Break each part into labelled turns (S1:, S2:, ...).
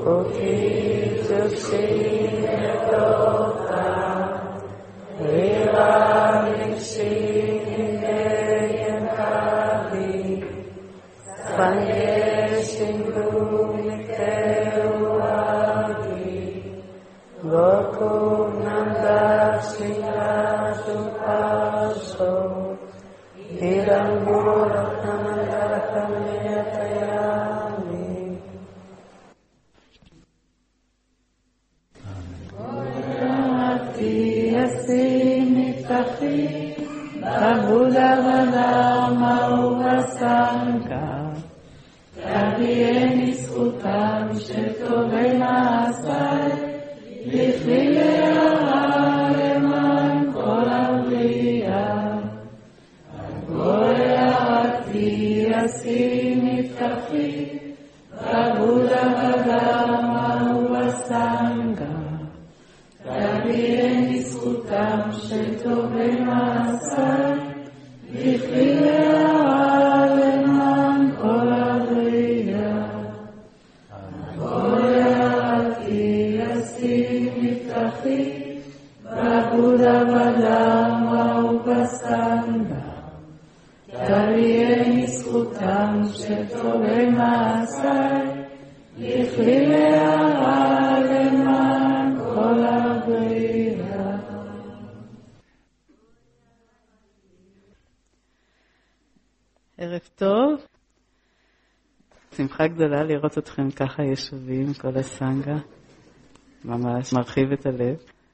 S1: ערב טוב. שמחה גדולה לראות אתכם ככה ישובים, כל הסנגה. ממש מרחיב את הלב.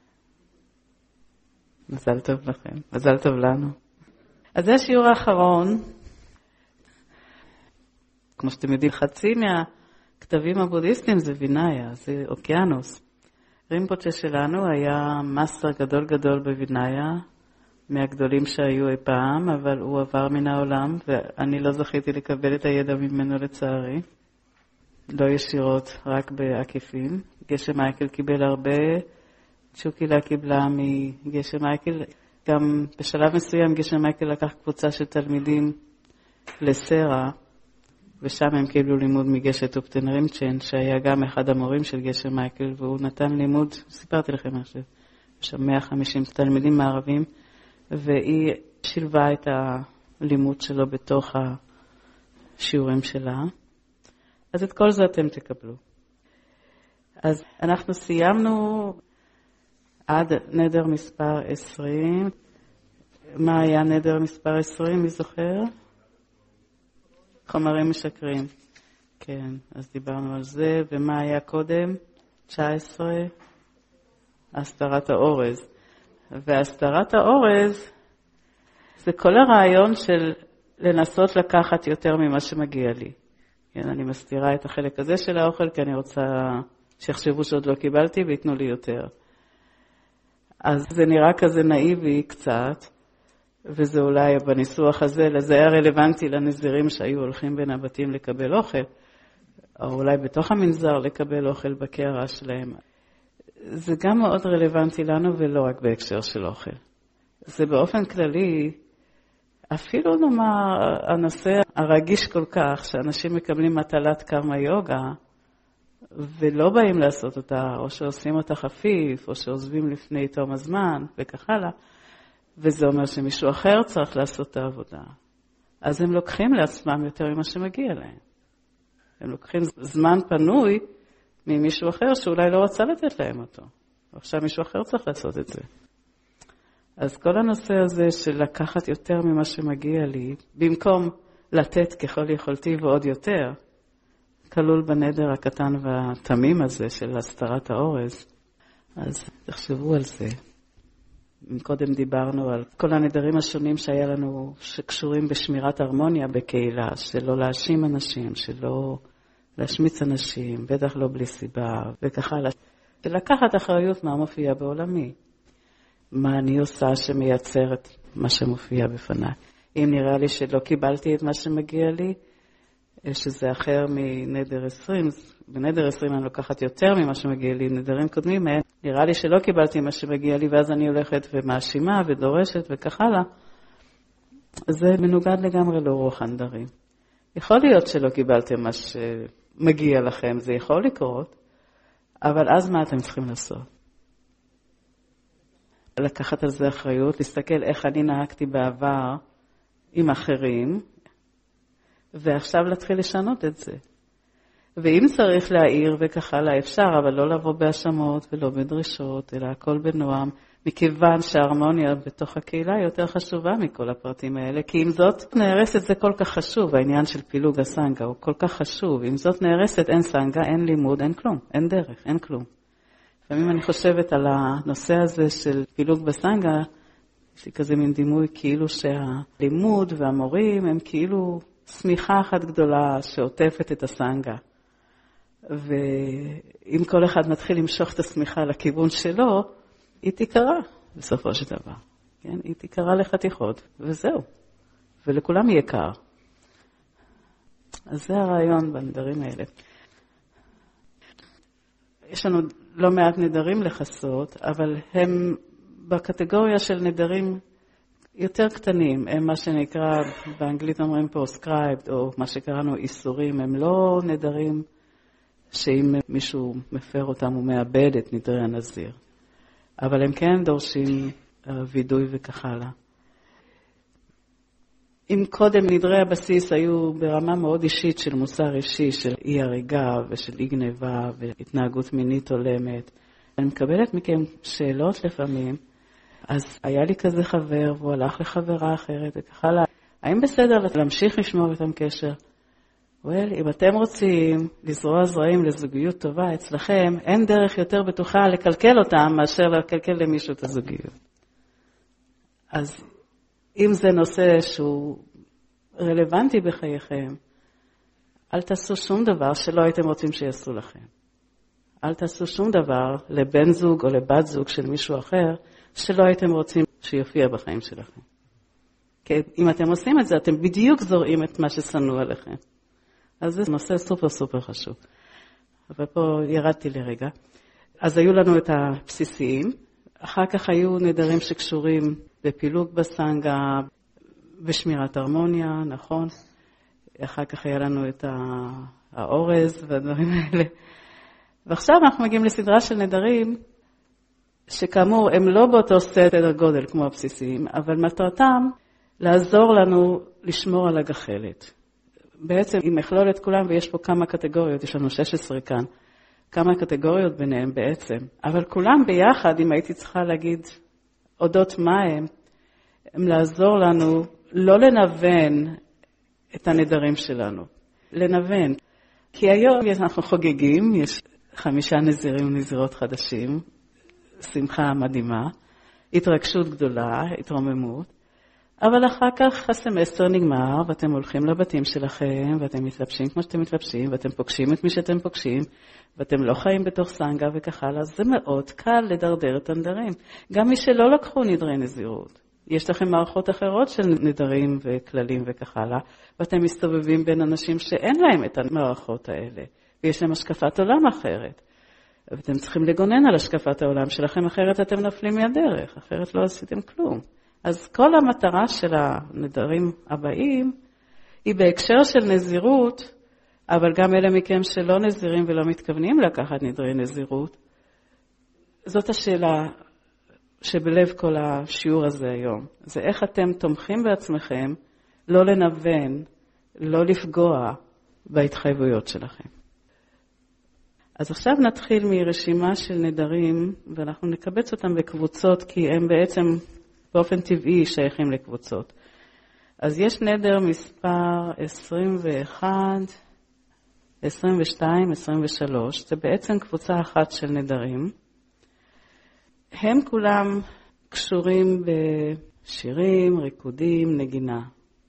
S1: מזל טוב לכם, מזל טוב לנו. אז זה השיעור האחרון. כמו שאתם יודעים, חצי מהכתבים הבודהיסטיים זה וינאיה, זה אוקיינוס. רימפוצ'ה שלנו היה מאסטר גדול גדול בוינאיה, מהגדולים שהיו אי פעם, אבל הוא עבר מן העולם, ואני לא זכיתי לקבל את הידע ממנו לצערי. לא ישירות, רק בעקיפין. גשם מייקל קיבל הרבה, צ'וקילה קיבלה מגשם מייקל. גם בשלב מסוים גשם מייקל לקח קבוצה של תלמידים לסרה, ושם הם קיבלו לימוד מגשת אופטן רימצ'ן, שהיה גם אחד המורים של גשם מייקל, והוא נתן לימוד, סיפרתי לכם עכשיו, שם 150 תלמידים מערבים, והיא שילבה את הלימוד שלו בתוך השיעורים שלה. אז את כל זה אתם תקבלו. אז אנחנו סיימנו עד נדר מספר 20. מה היה נדר מספר 20, מי זוכר? חומרים משקרים. כן, אז דיברנו על זה. ומה היה קודם? 19. הסתרת האורז. והסתרת האורז זה כל הרעיון של לנסות לקחת יותר ממה שמגיע לי. כן, אני מסתירה את החלק הזה של האוכל כי אני רוצה שיחשבו שעוד לא קיבלתי ויתנו לי יותר. אז זה נראה כזה נאיבי קצת, וזה אולי בניסוח הזה, זה היה רלוונטי לנזירים שהיו הולכים בין הבתים לקבל אוכל, או אולי בתוך המנזר לקבל אוכל בקערה שלהם. זה גם מאוד רלוונטי לנו ולא רק בהקשר של אוכל. זה באופן כללי, אפילו נאמר הנושא הרגיש כל כך, שאנשים מקבלים מטלת קרמה יוגה, ולא באים לעשות אותה, או שעושים אותה חפיף, או שעוזבים לפני תום הזמן, וכך הלאה, וזה אומר שמישהו אחר צריך לעשות את העבודה. אז הם לוקחים לעצמם יותר ממה שמגיע להם. הם לוקחים זמן פנוי ממישהו אחר שאולי לא רצה לתת להם אותו. עכשיו מישהו אחר צריך לעשות את זה. אז כל הנושא הזה של לקחת יותר ממה שמגיע לי, במקום לתת ככל יכולתי ועוד יותר, כלול בנדר הקטן והתמים הזה של הסתרת האורז. אז תחשבו על זה. קודם דיברנו על כל הנדרים השונים שהיה לנו, שקשורים בשמירת הרמוניה בקהילה, שלא להאשים אנשים, שלא להשמיץ אנשים, בטח לא בלי סיבה, וככה לקחת אחריות מה מופיע בעולמי. מה אני עושה שמייצר את מה שמופיע בפניי. אם נראה לי שלא קיבלתי את מה שמגיע לי, שזה אחר מנדר 20, בנדר 20 אני לוקחת יותר ממה שמגיע לי, נדרים קודמים, נראה לי שלא קיבלתי מה שמגיע לי, ואז אני הולכת ומאשימה ודורשת וכך הלאה. זה מנוגד לגמרי לרוח הנדרים. יכול להיות שלא קיבלתם מה שמגיע לכם, זה יכול לקרות, אבל אז מה אתם צריכים לעשות? לקחת על זה אחריות, להסתכל איך אני נהגתי בעבר עם אחרים, ועכשיו להתחיל לשנות את זה. ואם צריך להעיר וככה לה אפשר, אבל לא לבוא בהאשמות ולא בדרישות, אלא הכל בנועם, מכיוון שההרמוניה בתוך הקהילה היא יותר חשובה מכל הפרטים האלה, כי אם זאת נהרסת זה כל כך חשוב, העניין של פילוג הסנגה הוא כל כך חשוב, אם זאת נהרסת אין סנגה, אין לימוד, אין כלום, אין דרך, אין כלום. לפעמים אני חושבת על הנושא הזה של פילוג בסנגה, יש לי כזה מין דימוי כאילו שהלימוד והמורים הם כאילו סמיכה אחת גדולה שעוטפת את הסנגה. ואם כל אחד מתחיל למשוך את הסמיכה לכיוון שלו, היא תיקרה בסופו של דבר. כן? היא תיקרה לחתיכות, וזהו. ולכולם יהיה קר. אז זה הרעיון בנדרים האלה. יש לנו לא מעט נדרים לחסות, אבל הם בקטגוריה של נדרים יותר קטנים. הם מה שנקרא, באנגלית אומרים פה סקרייבד, או מה שקראנו איסורים. הם לא נדרים שאם מישהו מפר אותם הוא מאבד את נדרי הנזיר. אבל הם כן דורשים וידוי וכך הלאה. אם קודם נדרי הבסיס היו ברמה מאוד אישית של מוסר אישי, של אי הריגה ושל אי גניבה והתנהגות מינית הולמת, אני מקבלת מכם שאלות לפעמים, אז היה לי כזה חבר והוא הלך לחברה אחרת וכך הלאה. האם בסדר להמשיך לשמור איתם קשר? אם אתם רוצים לזרוע זרעים לזוגיות טובה אצלכם, אין דרך יותר בטוחה לקלקל אותם מאשר לקלקל למישהו את הזוגיות. אז אם זה נושא שהוא רלוונטי בחייכם, אל תעשו שום דבר שלא הייתם רוצים שיעשו לכם. אל תעשו שום דבר לבן זוג או לבת זוג של מישהו אחר שלא הייתם רוצים שיופיע בחיים שלכם. כי אם אתם עושים את זה, אתם בדיוק זורעים את מה ששנוא עליכם. אז זה נושא סופר סופר חשוב. אבל פה ירדתי לרגע. אז היו לנו את הבסיסיים, אחר כך היו נדרים שקשורים בפילוג בסנגה, בשמירת הרמוניה, נכון? אחר כך היה לנו את האורז והדברים האלה. ועכשיו אנחנו מגיעים לסדרה של נדרים, שכאמור הם לא באותו סדר גודל כמו הבסיסיים, אבל מטרתם לעזור לנו לשמור על הגחלת. בעצם אם מכלול את כולם, ויש פה כמה קטגוריות, יש לנו 16 כאן, כמה קטגוריות ביניהם בעצם, אבל כולם ביחד, אם הייתי צריכה להגיד אודות מה הם לעזור לנו לא לנוון את הנדרים שלנו, לנוון. כי היום אנחנו חוגגים, יש 5 נזירים ונזירות חדשים, שמחה מדהימה, התרגשות גדולה, התרוממות, אבל אחר כך הסמסטר נגמר, ואתם הולכים לבתים שלכם, ואתם מתלבשים כמו שאתם מתלבשים, ואתם פוגשים את מי שאתם פוגשים, ואתם לא חיים בתוך סנגה וכך הלאה, זה מאוד קל לדרדר את הנדרים. גם מי שלא לקחו נדרי נזירות. יש לכם מערכות אחרות של נדרים וכללים וכך הלאה, ואתם מסתובבים בין אנשים שאין להם את המערכות האלה, ויש להם השקפת עולם אחרת. ואתם צריכים לגונן על השקפת העולם שלכם, אחרת אתם נפלים מהדרך, אחרת לא עשיתם כלום. אז כל המטרה של הנדרים הבאים היא בהקשר של נזירות, אבל גם אלה מכם שלא נזירים ולא מתכוונים לקחת נדרי נזירות. זאת השאלה שבלב כל השיעור הזה היום. זה איך אתם תומכים בעצמכם לא לנוון, לא לפגוע בהתחייבויות שלכם. אז עכשיו נתחיל מרשימה של נדרים, ואנחנו נקבץ אותם בקבוצות, כי הם בעצם באופן טבעי שייכים לקבוצות. אז יש נדר מספר 21, 22, 23, זה בעצם קבוצה אחת של נדרים. הם כולם קשורים בשירים, ריקודים, נגינה.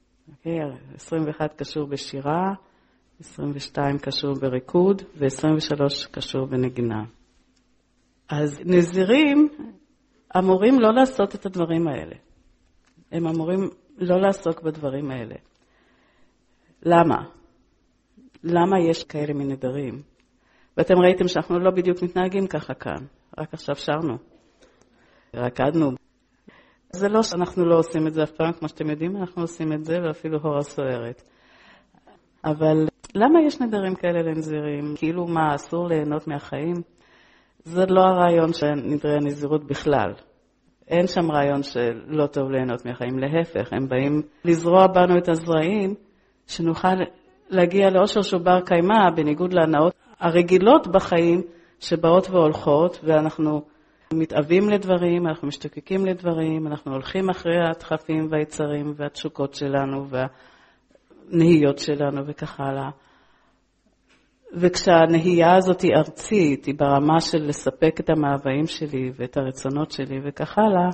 S1: 21 קשור בשירה, 22 קשור בריקוד, ו-23 קשור בנגינה. אז נזירים אמורים לא לעשות את הדברים האלה. הם אמורים לא לעסוק בדברים האלה. למה? למה יש כאלה מנדרים? ואתם ראיתם שאנחנו לא בדיוק מתנהגים ככה כאן. רק עכשיו שרנו. רקדנו. זה לא שאנחנו לא עושים את זה אף פעם, כמו שאתם יודעים, אנחנו עושים את זה, ואפילו הורה סוערת. אבל למה יש נדרים כאלה לנזירים? כאילו מה, אסור ליהנות מהחיים? זה לא הרעיון של נדרי הנזירות בכלל. אין שם רעיון שלא טוב ליהנות מהחיים, להפך, הם באים לזרוע בנו את הזרעים, שנוכל להגיע לאושר שהוא בר קיימא, בניגוד להנאות הרגילות בחיים, שבאות והולכות, ואנחנו מתאבים לדברים, אנחנו משתוקקים לדברים, אנחנו הולכים אחרי הדחפים והיצרים והתשוקות שלנו והנהיות שלנו וכך הלאה. וכשהנהייה הזאת היא ארצית, היא ברמה של לספק את המאוויים שלי ואת הרצונות שלי וכך הלאה,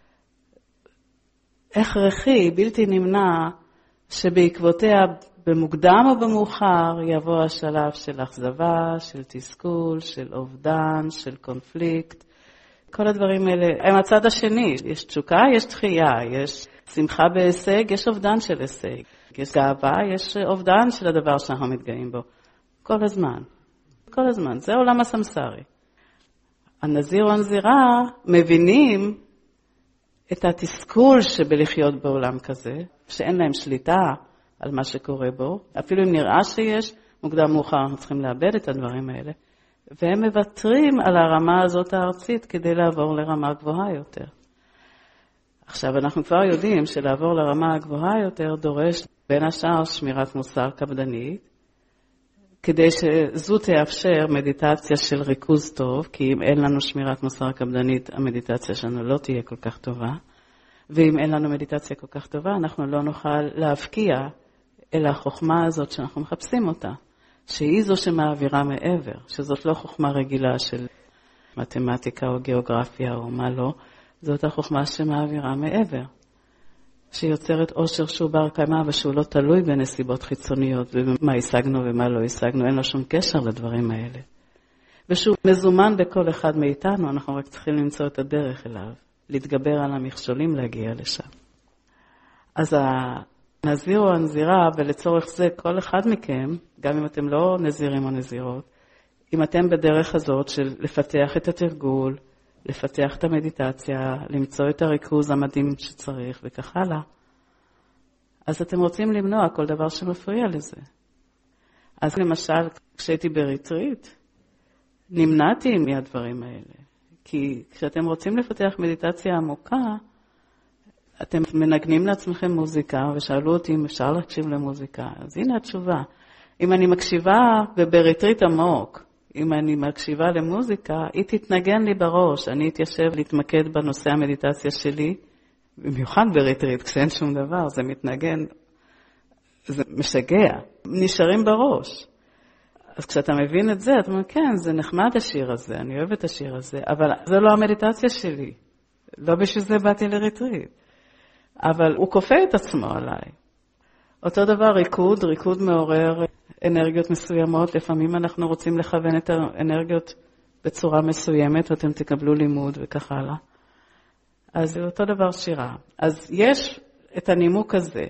S1: הכרחי, בלתי נמנע, שבעקבותיה במוקדם או במאוחר יבוא השלב של אכזבה, של תסכול, של אובדן, של קונפליקט. כל הדברים האלה הם הצד השני. יש תשוקה, יש דחייה, יש שמחה בהישג, יש אובדן של הישג. יש גאווה, יש אובדן של הדבר שאנחנו מתגאים בו. כל הזמן. כל הזמן. זה עולם הסמסרי. הנזיר או הנזירה מבינים את התסכול שבלחיות בעולם כזה, שאין להם שליטה על מה שקורה בו. אפילו אם נראה שיש, מוקדם מאוחר אנחנו צריכים לאבד את הדברים האלה. והם מוותרים על הרמה הזאת הארצית כדי לעבור לרמה גבוהה יותר. עכשיו אנחנו כבר יודעים שלעבור לרמה הגבוהה יותר דורש בין השאר שמירת מוסר קפדנית, כדי שזו תאפשר מדיטציה של ריכוז טוב, כי אם אין לנו שמירת מוסר קפדנית, המדיטציה שלנו לא תהיה כל כך טובה, ואם אין לנו מדיטציה כל כך טובה, אנחנו לא נוכל להבקיע אל החוכמה הזאת שאנחנו מחפשים אותה, שהיא זו שמעבירה מעבר, שזאת לא חוכמה רגילה של מתמטיקה או גיאוגרפיה או מה לא, זאת החוכמה שמעבירה מעבר, שיוצרת אושר שהוא בר קיימא ושהוא לא תלוי בנסיבות חיצוניות ומה השגנו ומה לא השגנו, אין לו שום קשר לדברים האלה. ושהוא מזומן בכל אחד מאיתנו, אנחנו רק צריכים למצוא את הדרך אליו, להתגבר על המכשולים להגיע לשם. אז הנזיר או הנזירה, ולצורך זה כל אחד מכם, גם אם אתם לא נזירים או נזירות, אם אתם בדרך הזאת של לפתח את התרגול, לפתח את המדיטציה, למצוא את הריכוז המדהים שצריך וכך הלאה, אז אתם רוצים למנוע כל דבר שמפריע לזה. אז למשל, כשהייתי בריטריט, נמנעתי מהדברים האלה. כי כשאתם רוצים לפתח מדיטציה עמוקה, אתם מנגנים לעצמכם מוזיקה, ושאלו אותי אם אפשר להקשיב למוזיקה. אז הנה התשובה. אם אני מקשיבה ובריטריט עמוק, אם אני מקשיבה למוזיקה, היא תתנגן לי בראש. אני אתיישב להתמקד בנושא המדיטציה שלי, במיוחד בריטריט, כשאין שום דבר, זה מתנגן, זה משגע. נשארים בראש. אז כשאתה מבין את זה, אתה אומר, כן, זה נחמד השיר הזה, אני אוהב את השיר הזה, אבל זה לא המדיטציה שלי. לא בשביל זה באתי לריטריט. אבל הוא כופה את עצמו עליי. אותו דבר ריקוד מעורר אנרגיות מסוימות, לפעמים אנחנו רוצים לכוון את האנרגיות בצורה מסוימת, ואתם תקבלו לימוד וכך הלאה. אז זה אותו דבר שירה. אז יש את הנימוק הזה.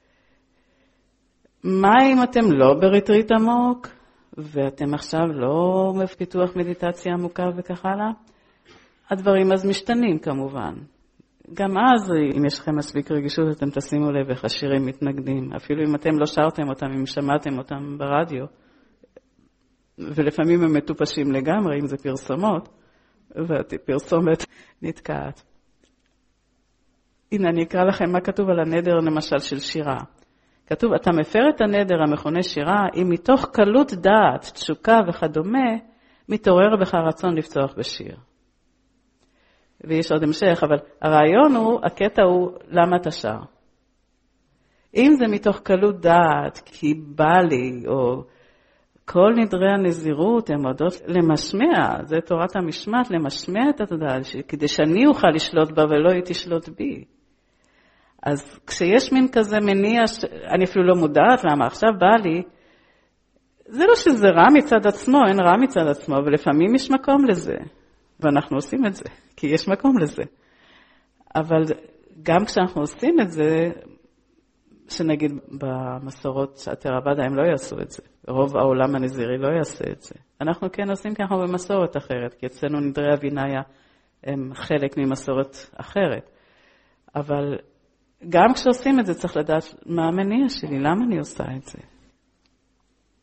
S1: מה אם אתם לא בריטריט עמוק, ואתם עכשיו לא בפיתוח מדיטציה עמוקה וכך הלאה? הדברים אז משתנים כמובן. גם אז, אם יש לכם מספיק רגישות, אתם תשימו לב איך השירים מתנגדים. אפילו אם אתם לא שרתם אותם, אם שמעתם אותם ברדיו, ולפעמים הם מטופשים לגמרי, אם זה פרסומות, והפרסומת נתקעת. הנה, אני אקרא לכם מה כתוב על הנדר, למשל, של שירה. כתוב, אתה מפר את הנדר המכונה שירה, אם מתוך קלות דעת, תשוקה וכדומה, מתעורר בך רצון לפצוח בשיר. ויש עוד המשך, אבל הרעיון הוא, הקטע הוא, למה אתה שר? אם זה מתוך קלות דעת, כי בא לי, או כל נדרי הנזירות, הם עודות למשמע, זה תורת המשמעת, למשמע את התודעה, כדי שאני אוכל לשלוט בה ולא היא תשלוט בי. אז כשיש מין כזה מניע, אני אפילו לא מודעת למה, עכשיו בא לי, זה לא שזה רע מצד עצמו, אין רע מצד עצמו, ולפעמים יש מקום לזה. ואנחנו עושים את זה, כי יש מקום לזה. אבל גם כשאנחנו עושים את זה, שנגיד במסורות התרב"ד הם לא יעשו את זה. רוב העולם הנזירי לא יעשה את זה. אנחנו כן עושים כי אנחנו במסורת אחרת, כי אצלנו נדרי הביניה הם חלק ממסורת אחרת. אבל גם כשעושים את זה צריך לדעת מה המניע שלי, למה אני עושה את זה.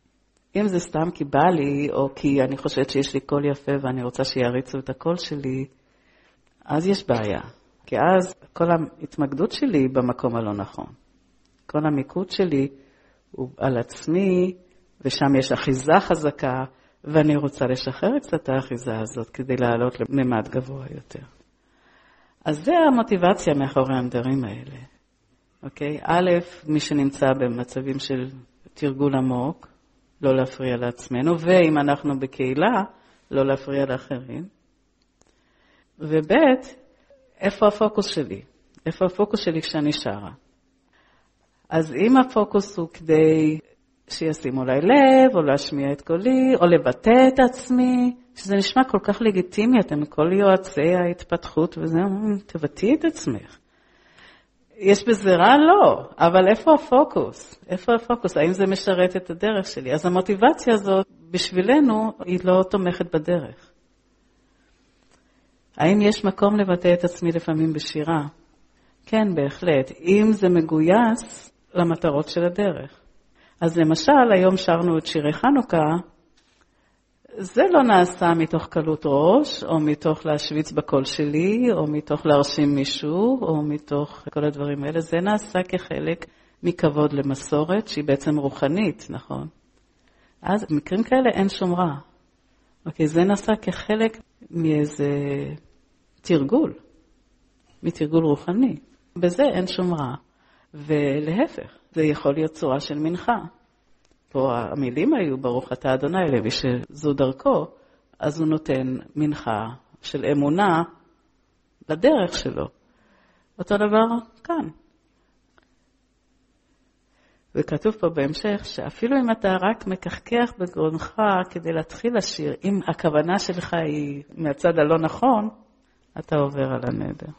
S1: אם זה סתם כי בא לי, או כי אני חושבת שיש לי קול יפה ואני רוצה שיריצו את הקול שלי, אז יש בעיה. כי אז כל ההתמקדות שלי במקום הלא נכון. כל המיקוד שלי הוא על עצמי, ושם יש אחיזה חזקה, ואני רוצה לשחרר קצת האחיזה הזאת כדי לעלות לממד גבוה יותר. אז זה המוטיבציה מאחורי הנדרים האלה. אוקיי? א', מי שנמצא במצבים של תרגול עמוק, לא להפריע לעצמנו, ואם אנחנו בקהילה, לא להפריע לאחרים. וב', איפה הפוקוס שלי? איפה הפוקוס שלי כשאני שרה? אז אם הפוקוס הוא כדי שישימו אולי לב, או להשמיע את קולי, או לבטא את עצמי, שזה נשמע כל כך לגיטימי, אתם כל יועצי ההתפתחות, וזה, תבטאי את עצמך. יש בזה רע? לא, אבל איפה הפוקוס? איפה הפוקוס? האם זה משרת את הדרך שלי? אז המוטיבציה הזאת בשבילנו היא לא תומכת בדרך. האם יש מקום לבטא את עצמי לפעמים בשירה? כן, בהחלט. אם זה מגויס למטרות של הדרך. אז למשל, היום שרנו את שירי חנוכה, זה לא נעשה מתוך קלות ראש, או מתוך להשוויץ בקול שלי, או מתוך להרשים מישהו, או מתוך כל הדברים האלה. זה נעשה כחלק מכבוד למסורת, שהיא בעצם רוחנית, נכון? אז במקרים כאלה אין שום רע. אוקיי, זה נעשה כחלק מאיזה תרגול, מתרגול רוחני. בזה אין שום רע. ולהפך, זה יכול להיות צורה של מנחה. פה המילים היו ברוך אתה אדוני לוי, שזו דרכו, אז הוא נותן מנחה של אמונה לדרך שלו. אותו דבר כאן. וכתוב פה בהמשך שאפילו אם אתה רק מקחקח בגרונך כדי להתחיל לשיר, אם הכוונה שלך היא מהצד הלא נכון, אתה עובר על הנדר.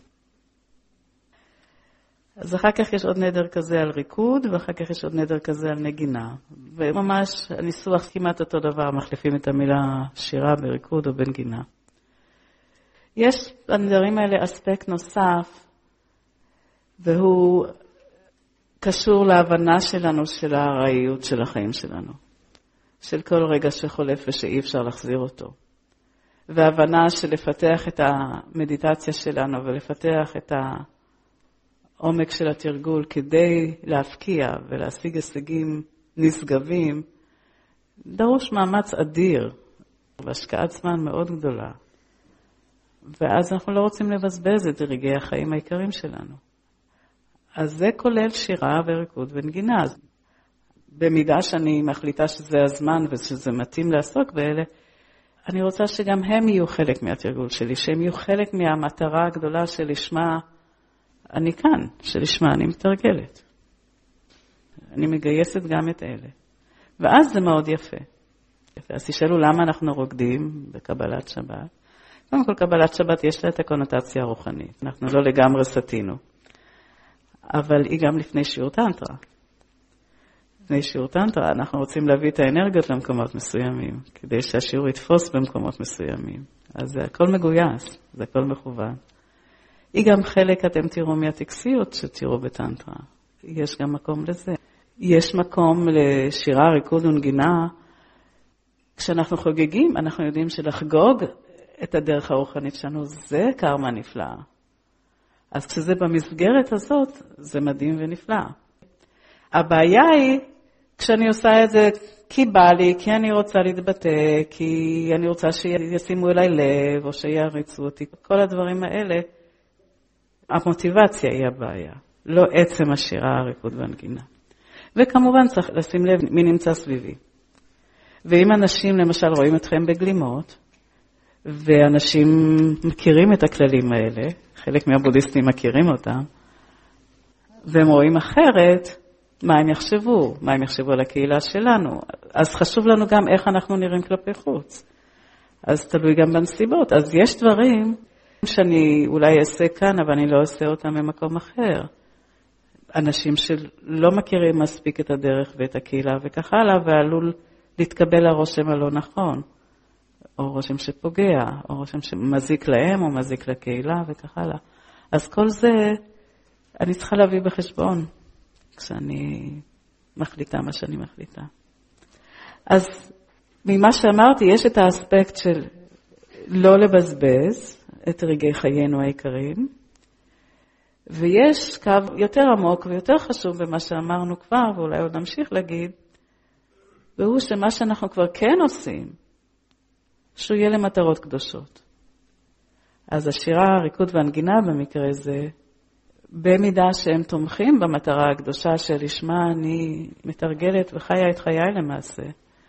S1: אז אחר כך יש עוד נדר כזה על ריקוד, ואחר כך יש עוד נדר כזה על נגינה. וממש הניסוח כמעט אותו דבר, מחליפים את המילה שירה בריקוד או בנגינה. יש בנדרים האלה אספקט נוסף, והוא קשור להבנה שלנו של הארעיות של החיים שלנו. של כל רגע שחולף ושאי אפשר להחזיר אותו. וההבנה של לפתח את המדיטציה שלנו ולפתח את העומק של התרגול כדי להפקיע ולהשיג הישגים נשגבים, דרוש מאמץ אדיר והשקעת זמן מאוד גדולה. ואז אנחנו לא רוצים לבזבז את רגעי החיים העיקריים שלנו. אז זה כולל שירה וריקוד ונגינה. במידה שאני מחליטה שזה הזמן ושזה מתאים לעסוק באלה, אני רוצה שגם הם יהיו חלק מהתרגול שלי, שהם יהיו חלק מהמטרה הגדולה שלשמה אני כאן, שלשמה אני מתרגלת. אני מגייסת גם את אלה. ואז זה מאוד יפה. אז תשאלו למה אנחנו רוקדים בקבלת שבת. קודם כל, קבלת שבת יש לה את הקונוטציה הרוחנית. אנחנו לא לגמרי סתינו. אבל היא גם לפני שיעור טנטרה. לפני שיעור טנטרה אנחנו רוצים להביא את האנרגיות למקומות מסוימים, כדי שהשיעור יתפוס במקומות מסוימים. אז זה הכל מגויס, זה הכל מכוון. היא גם חלק, אתם תראו מהטקסיות שתראו בטנטרה. יש גם מקום לזה. יש מקום לשירה, ריקוד ונגינה. כשאנחנו חוגגים, אנחנו יודעים שלחגוג את הדרך הרוחנית שלנו, זה קרמה נפלאה. אז כשזה במסגרת הזאת, זה מדהים ונפלא. הבעיה היא, כשאני עושה את זה כי בא לי, כי אני רוצה להתבטא, כי אני רוצה שישימו אליי לב, או שיעריצו אותי, כל הדברים האלה, המוטיבציה היא הבעיה, לא עצם השירה, הריקוד והנגינה. וכמובן צריך לשים לב מי נמצא סביבי. ואם אנשים למשל רואים אתכם בגלימות, ואנשים מכירים את הכללים האלה, חלק מהבודהיסטים מכירים אותם, והם רואים אחרת, מה הם יחשבו? מה הם יחשבו על הקהילה שלנו? אז חשוב לנו גם איך אנחנו נראים כלפי חוץ. אז תלוי גם בנסיבות. אז יש דברים שאני אולי אעשה כאן, אבל אני לא אעשה אותם במקום אחר. אנשים שלא מכירים מספיק את הדרך ואת הקהילה וכך הלאה, ועלול להתקבל הרושם הלא נכון. או רושם שפוגע, או רושם שמזיק להם, או מזיק לקהילה וכך הלאה. אז כל זה אני צריכה להביא בחשבון, כשאני מחליטה מה שאני מחליטה. אז ממה שאמרתי, יש את האספקט של לא לבזבז את רגעי חיינו העיקריים, ויש קו יותר עמוק ויותר חשוב במה שאמרנו כבר, ואולי עוד נמשיך להגיד, והוא שמה שאנחנו כבר כן עושים, שהוא יהיה למטרות קדושות. אז השירה, הריקוד והנגינה במקרה זה, במידה שהם תומכים במטרה הקדושה שלשמה אני מתרגלת וחיה את חיי למעשה,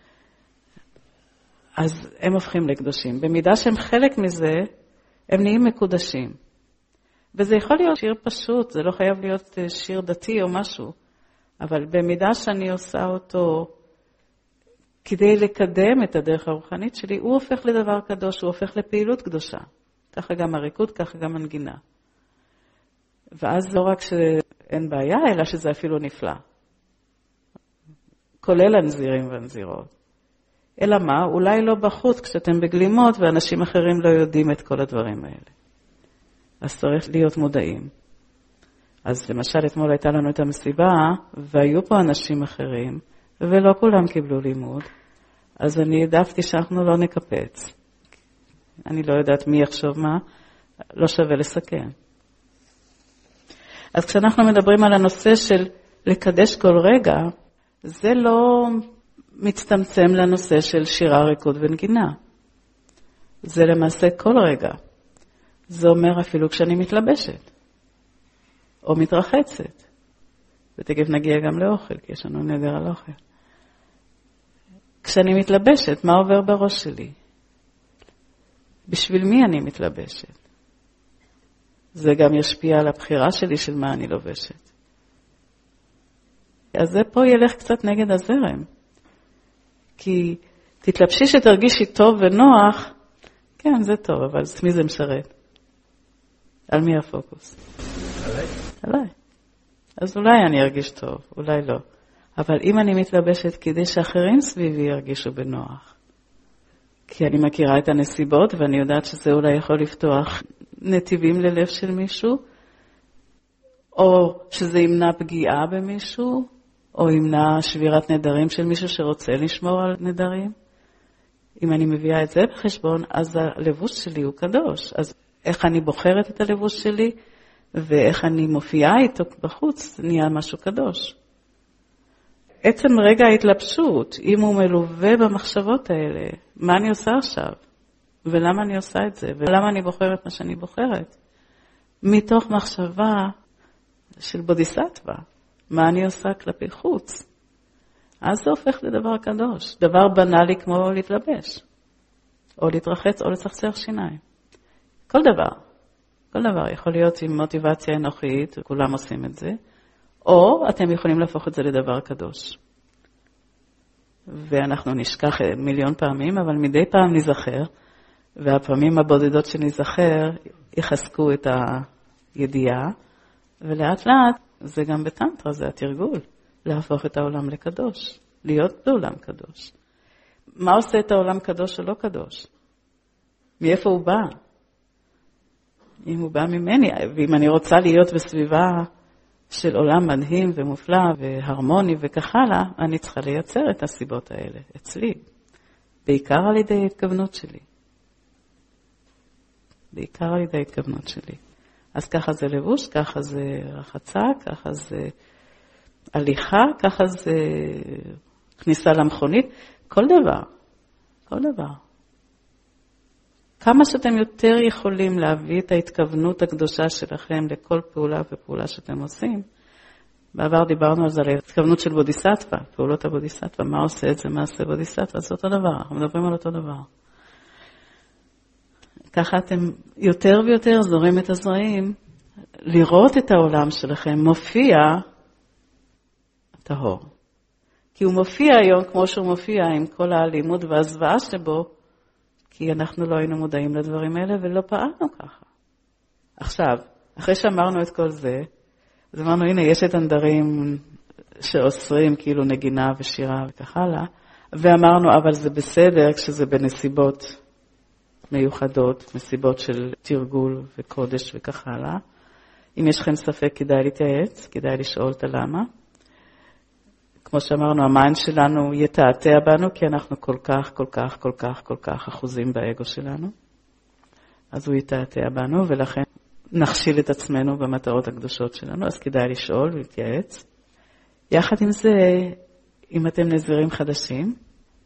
S1: אז הם הופכים לקדושים. במידה שהם חלק מזה, הם נהיים מקודשים. וזה יכול להיות שיר פשוט, זה לא חייב להיות שיר דתי או משהו, אבל במידה שאני עושה אותו כדי לקדם את הדרך הרוחנית שלי, הוא הופך לדבר קדוש, הוא הופך לפעילות קדושה. ככה גם הריקוד, ככה גם הנגינה. ואז לא רק שאין בעיה, אלא שזה אפילו נפלא. כולל הנזירים והנזירות. אלא מה? אולי לא בחוץ כשאתם בגלימות ואנשים אחרים לא יודעים את כל הדברים האלה. אז צריך להיות מודעים. אז למשל אתמול הייתה לנו את המסיבה, והיו פה אנשים אחרים, ולא כולם קיבלו לימוד, אז אני העדפתי שאנחנו לא נקפץ. אני לא יודעת מי יחשוב מה, לא שווה לסכן. אז כשאנחנו מדברים על הנושא של לקדש כל רגע, זה לא מצטמצם לנושא של שירה, ריקוד ונגינה. זה למעשה כל רגע. זה אומר אפילו כשאני מתלבשת, או מתרחצת. ותכף נגיע גם לאוכל, כי יש לנו נדר על אוכל. כשאני מתלבשת, מה עובר בראש שלי? בשביל מי אני מתלבשת? זה גם ישפיע על הבחירה שלי של מה אני לובשת. אז זה פה ילך קצת נגד הזרם. כי תתלבשי שתרגישי טוב ונוח, כן, זה טוב, אבל מי זה משרת? על מי הפוקוס? עליי. אז אולי אני ארגיש טוב, אולי לא. אבל אם אני מתלבשת כדי שאחרים סביבי ירגישו בנוח, כי אני מכירה את הנסיבות ואני יודעת שזה אולי יכול לפתוח נתיבים ללב של מישהו, או שזה ימנע פגיעה במישהו, או ימנע שבירת נדרים של מישהו שרוצה לשמור על נדרים. אם אני מביאה את זה בחשבון, אז הלבוש שלי הוא קדוש. אז איך אני בוחרת את הלבוש שלי, ואיך אני מופיעה איתו בחוץ, נהיה משהו קדוש. עצם רגע ההתלבשות, אם הוא מלווה במחשבות האלה, מה אני עושה עכשיו? ולמה אני עושה את זה? ולמה אני בוחרת מה שאני בוחרת? מתוך מחשבה של בודיסטווה, מה אני עושה כלפי חוץ? אז זה הופך לדבר קדוש, דבר בנאלי כמו להתלבש, או להתרחץ או לצחצח שיניים. כל דבר יכול להיות עם מוטיבציה אנוכית, וכולם עושים את זה, או אתם יכולים להפוך את זה לדבר קדוש. ואנחנו נשכח מיליון פעמים, אבל מדי פעם נזכר, והפעמים הבודדות שנזכר יחזקו את הידיעה, ולאט לאט זה גם בטנטרה, זה התרגול, להפוך את העולם לקדוש, להיות בעולם קדוש. מה עושה את העולם קדוש או לא קדוש? מאיפה הוא בא? אם הוא בא ממני, ואם אני רוצה להיות בסביבה של עולם מדהים ומופלא והרמוני וכך הלאה, אני צריכה לייצר את הסיבות האלה אצלי, בעיקר על ידי התכוונות שלי. אז ככה זה לבוש, ככה זה רחצה, ככה זה הליכה, ככה זה כניסה למכונית, כל דבר. כמה שאתם יותר יכולים להביא את ההתכוונות הקדושה שלכם לכל פעולה ופעולה שאתם עושים. בעבר דיברנו על זה, על ההתכוונות של בודיסטווה, פעולות הבודיסטווה, מה עושה את זה, מה עושה בודיסטווה, זה אותו דבר, אנחנו מדברים על אותו דבר. ככה אתם יותר ויותר זורים את הזרעים, לראות את העולם שלכם מופיע טהור. כי הוא מופיע היום כמו שהוא מופיע עם כל האלימות והזוועה שבו, כי אנחנו לא היינו מודעים לדברים האלה ולא פעלנו ככה. עכשיו, אחרי שאמרנו את כל זה, אז אמרנו, הנה, יש את הנדרים שאוסרים כאילו נגינה ושירה וכך הלאה, ואמרנו, אבל זה בסדר כשזה בנסיבות מיוחדות, נסיבות של תרגול וקודש וכך הלאה. אם יש לכם ספק, כדאי להתייעץ, כדאי לשאול את הלמה. כמו שאמרנו, המיינד שלנו יתעתע בנו, כי אנחנו כל כך אחוזים באגו שלנו. אז הוא יתעתע בנו, ולכן נכשיל את עצמנו במטרות הקדושות שלנו, אז כדאי לשאול ולהתייעץ. יחד עם זה, אם אתם נזירים חדשים,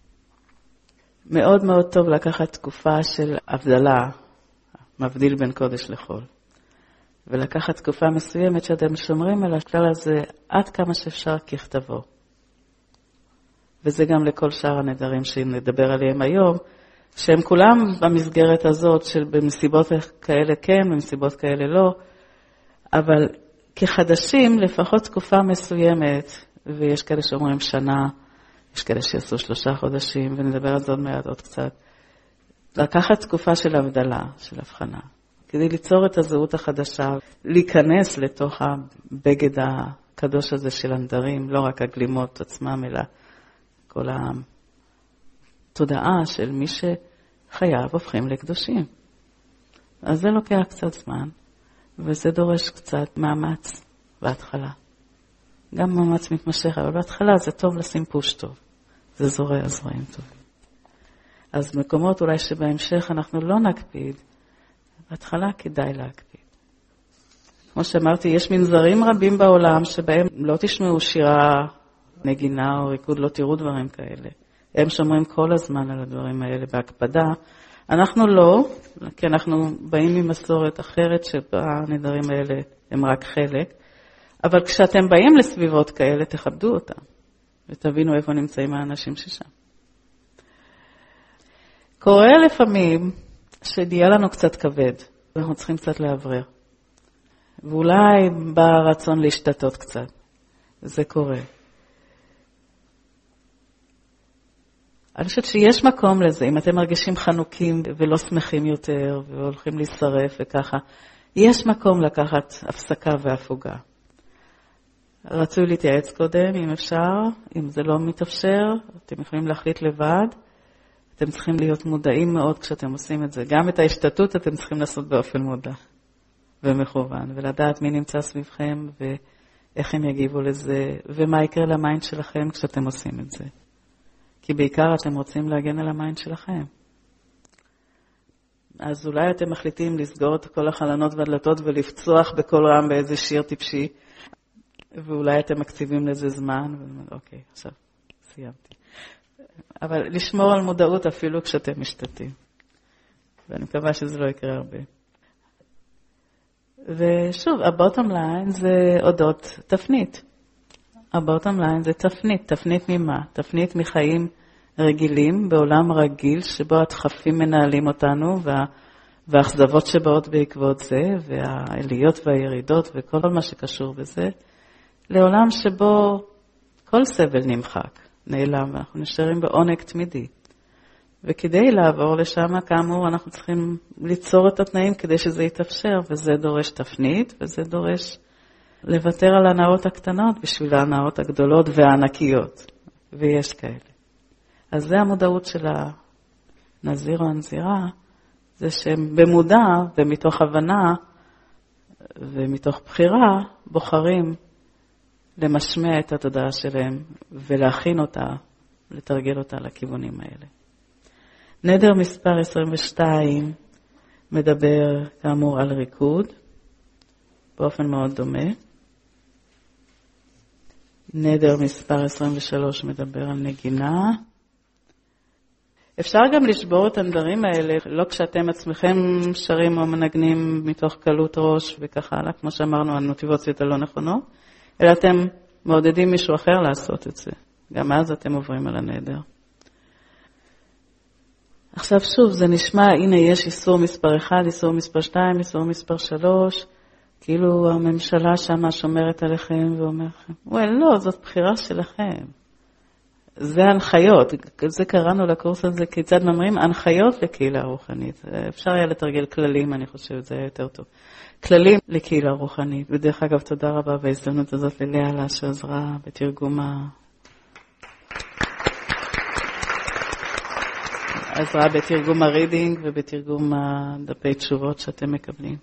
S1: מאוד מאוד טוב לקחת תקופה של הבדלה, מבדיל בין קודש לחול. ולקחת תקופה מסוימת שאתם שומרים על הכלל הזה עד כמה שאפשר ככתבו. וזה גם לכל שאר הנדרים שנדבר עליהם היום, שהם כולם במסגרת הזאת של במסיבות כאלה כן, במסיבות כאלה לא, אבל כחדשים לפחות תקופה מסוימת, ויש כאלה שאומרים שנה, יש כאלה שיעשו 3 חודשים, ונדבר על זה עוד מעט עוד קצת. לקחת תקופה של הבדלה, של הבחנה, כדי ליצור את הזהות החדשה, להיכנס לתוך הבגד הקדוש הזה של הנדרים, לא רק הגלימות עצמם, אלא כל התודעה של מי שחייו הופכים לקדושים. אז זה לוקח קצת זמן, וזה דורש קצת מאמץ בהתחלה. גם מאמץ מתמשך, אבל בהתחלה זה טוב לשים פוש טוב. זה זורע זרעים טובים. אז מקומות אולי שבהמשך אנחנו לא נקפיד, בהתחלה כדאי להקפיד. כמו שאמרתי, יש מנזרים רבים בעולם שבהם לא תשמעו שירה, נגינה או ריקוד, לא תראו דברים כאלה. הם שומרים כל הזמן על הדברים האלה בהקפדה. אנחנו לא, כי אנחנו באים ממסורת אחרת שבה הנדרים האלה הם רק חלק. אבל כשאתם באים לסביבות כאלה, תכבדו אותם. ותבינו איפה נמצאים האנשים ששם. קורה לפעמים שתהיה לנו קצת כבד, ואנחנו צריכים קצת להברר. ואולי בא רצון להשתתות קצת. זה קורה. אני חושבת שיש מקום לזה, אם אתם מרגישים חנוקים ולא שמחים יותר, והולכים להישרף וככה, יש מקום לקחת הפסקה והפוגה. רצוי להתייעץ קודם, אם אפשר, אם זה לא מתאפשר, אתם יכולים להחליט לבד. אתם צריכים להיות מודעים מאוד כשאתם עושים את זה. גם את ההשתתות אתם צריכים לעשות באופן מודע ומכוון, ולדעת מי נמצא סביבכם ואיך הם יגיבו לזה, ומה יקרה למיינד שלכם כשאתם עושים את זה. כי בעיקר אתם רוצים להגן על המיינד שלכם. אז אולי אתם מחליטים לסגור את כל החלונות והדלתות ולפצוח בכל רם באיזה שיר טיפשי, ואולי אתם מקציבים לזה זמן, אוקיי, עכשיו סיימתי. אבל לשמור על מודעות אפילו כשאתם משתתים. ואני מקווה שזה לא יקרה הרבה. ושוב, הבוטום ליין זה אודות תפנית. הבוטום ליין זה תפנית. תפנית ממה? תפנית מחיים רגילים, בעולם רגיל, שבו הדחפים מנהלים אותנו, והאכזבות שבאות בעקבות זה, והעליות והירידות וכל מה שקשור בזה, לעולם שבו כל סבל נמחק, נעלם, ואנחנו נשארים בעונג תמידי. וכדי לעבור לשם, כאמור, אנחנו צריכים ליצור את התנאים כדי שזה יתאפשר, וזה דורש תפנית, וזה דורש לוותר על הנאות הקטנות בשביל הנאות הגדולות והענקיות, ויש כאלה. אז זה המודעות של הנזיר או הנזירה, זה שהם במודע ומתוך הבנה ומתוך בחירה בוחרים למשמע את התודעה שלהם ולהכין אותה, לתרגל אותה לכיוונים האלה. נדר מספר 22 מדבר כאמור על ריקוד, באופן מאוד דומה. נדר מספר 23 מדבר על נגינה. אפשר גם לשבור את הנדרים האלה, לא כשאתם עצמכם שרים או מנגנים מתוך קלות ראש וכך הלאה, כמו שאמרנו, המוטיבציות הלא נכונות, אלא אתם מעודדים מישהו אחר לעשות את זה. גם אז אתם עוברים על הנדר. עכשיו שוב, זה נשמע, הנה יש איסור מספר 1, איסור מספר 2, איסור מספר 3, כאילו הממשלה שמה שומרת עליכם ואומר לכם, לא, זאת בחירה שלכם. זה הנחיות, זה קראנו לקורס הזה, כיצד ממרים, הנחיות לקהילה רוחנית. אפשר היה לתרגל כללים, אני חושבת, זה היה יותר טוב. כללים לקהילה רוחנית. ודרך אגב, תודה רבה בהזדמנות הזאת ללאה שעזרה בתרגום עזרה בתרגום הרידינג ובתרגום דפי תשובות שאתם מקבלים.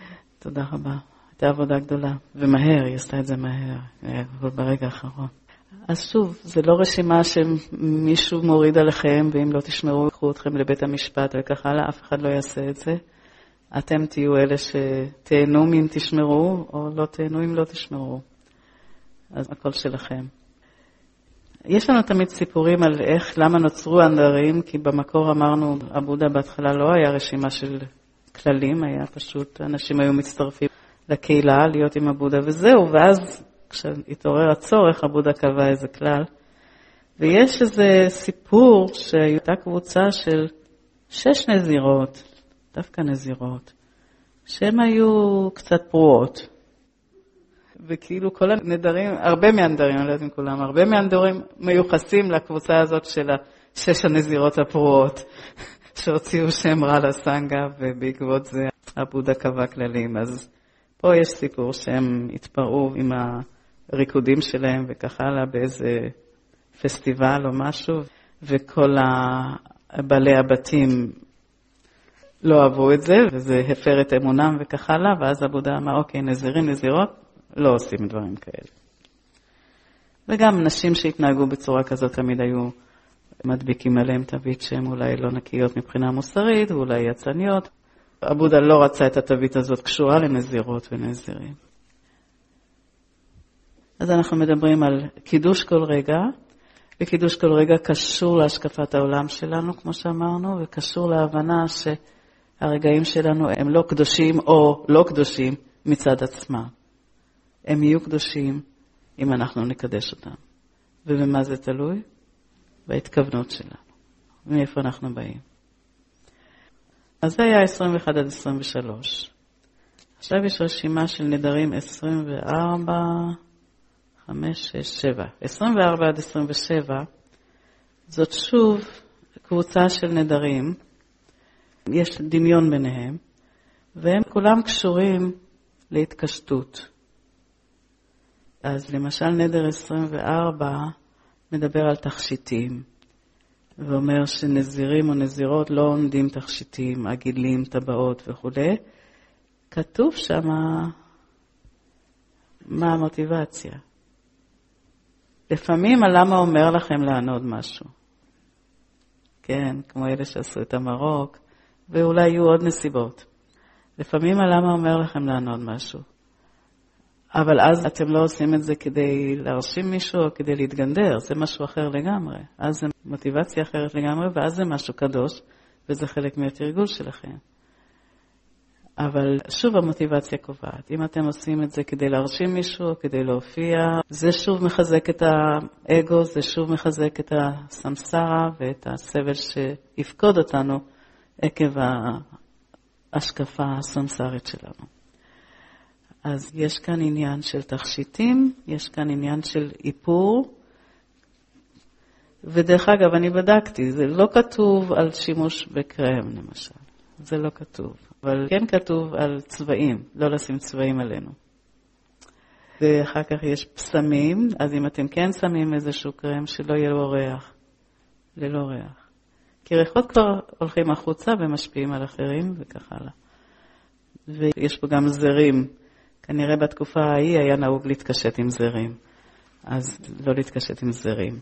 S1: תודה רבה. הייתה עבודה גדולה. ומהר, היא עשתה את זה מהר. ברגע האחרון. אז שוב, זה לא רשימה שמישהו מוריד עליכם, ואם לא תשמרו, יקחו אתכם לבית המשפט וכך הלאה, אף אחד לא יעשה את זה. אתם תהיו אלה שתהנו אם תשמרו, או לא תהנו אם לא תשמרו. אז הכל שלכם. יש לנו תמיד סיפורים על למה נוצרו הנדרים, כי במקור אמרנו, הבודה בהתחלה לא היה רשימה של כללים, היה פשוט, אנשים היו מצטרפים לקהילה, להיות עם הבודה וזהו, ואז כשהתעורר הצורך, הבודה קבע איזה כלל. ויש איזה סיפור שהייתה קבוצה של 6 נזירות, דווקא נזירות, שהן היו קצת פרועות. וכאילו כל הנדרים, הרבה מהנדרים, אני לא יודעת אם כולם, הרבה מהנדרים מיוחסים לקבוצה הזאת של 6 הנזירות הפרועות, שהוציאו שם רע לסנגה, ובעקבות זה הבודה קבע כללים. אז פה יש סיפור שהם התפרעו עם הריקודים שלהם וכך הלאה באיזה פסטיבל או משהו, וכל בעלי הבתים לא אהבו את זה, וזה הפר את אמונם וכך הלאה, ואז הבודה אמר, אוקיי, נזירים, נזירות, לא עושים דברים כאלה. וגם נשים שהתנהגו בצורה כזאת תמיד היו מדביקים עליהם תווית שהן אולי לא נקיות מבחינה מוסרית, ואולי יצניות. הבודה לא רצה את התווית הזאת קשורה לנזירות ונזירים. אז אנחנו מדברים על קידוש כל רגע, וקידוש כל רגע קשור להשקפת העולם שלנו, כמו שאמרנו, וקשור להבנה שהרגעים שלנו הם לא קדושים או לא קדושים מצד עצמם. הם יהיו קדושים אם אנחנו נקדש אותם. ובמה זה תלוי? בהתכוונות שלנו. ומאיפה אנחנו באים. אז זה היה 21 עד 23. עכשיו יש רשימה של נדרים 24, 5, 6, 7. 24 עד 27, זאת שוב קבוצה של נדרים. יש דמיון ביניהם, והם כולם קשורים להתקשטות. אז למשל נדר 24 מדבר על תכשיטים, ואומר שנזירים או נזירות לא עונדים תכשיטים, עגילים, טבעות וכו'. כתוב שם מה המוטיבציה. לפעמים למה אומר לכם לענוד משהו. כן, כמו אלה שעשו את המרוק, ואולי יהיו עוד נסיבות. לפעמים למה אומר לכם לענוד משהו. אבל אז אתם לא עושים את זה כדי להרשים מישהו או כדי להתגנדר, זה משהו אחר לגמרי. אז זה מוטיבציה אחרת לגמרי, ואז זה משהו קדוש, וזה חלק מהתרגול שלכם. אבל שוב המוטיבציה קובעת. אם אתם עושים את זה כדי להרשים מישהו או כדי להופיע, זה שוב מחזק את האגו, זה שוב מחזק את הסמסרה ואת הסבל שיפקוד אותנו עקב ההשקפה הסמסרית שלנו. אז יש כאן עניין של תכשיטים, יש כאן עניין של איפור, ודרך אגב, אני בדקתי, זה לא כתוב על שימוש בקרם למשל, זה לא כתוב, אבל כן כתוב על צבעים, לא לשים צבעים עלינו. ואחר כך יש פסמים, אז אם אתם כן שמים איזשהו קרם שלא יהיה לו ריח, ללא ריח. כי ריחות כבר הולכים החוצה ומשפיעים על אחרים וכך הלאה. ויש פה גם זרים, כנראה בתקופה ההיא היה נהוג להתקשט עם זרים, אז לא להתקשט עם זרים.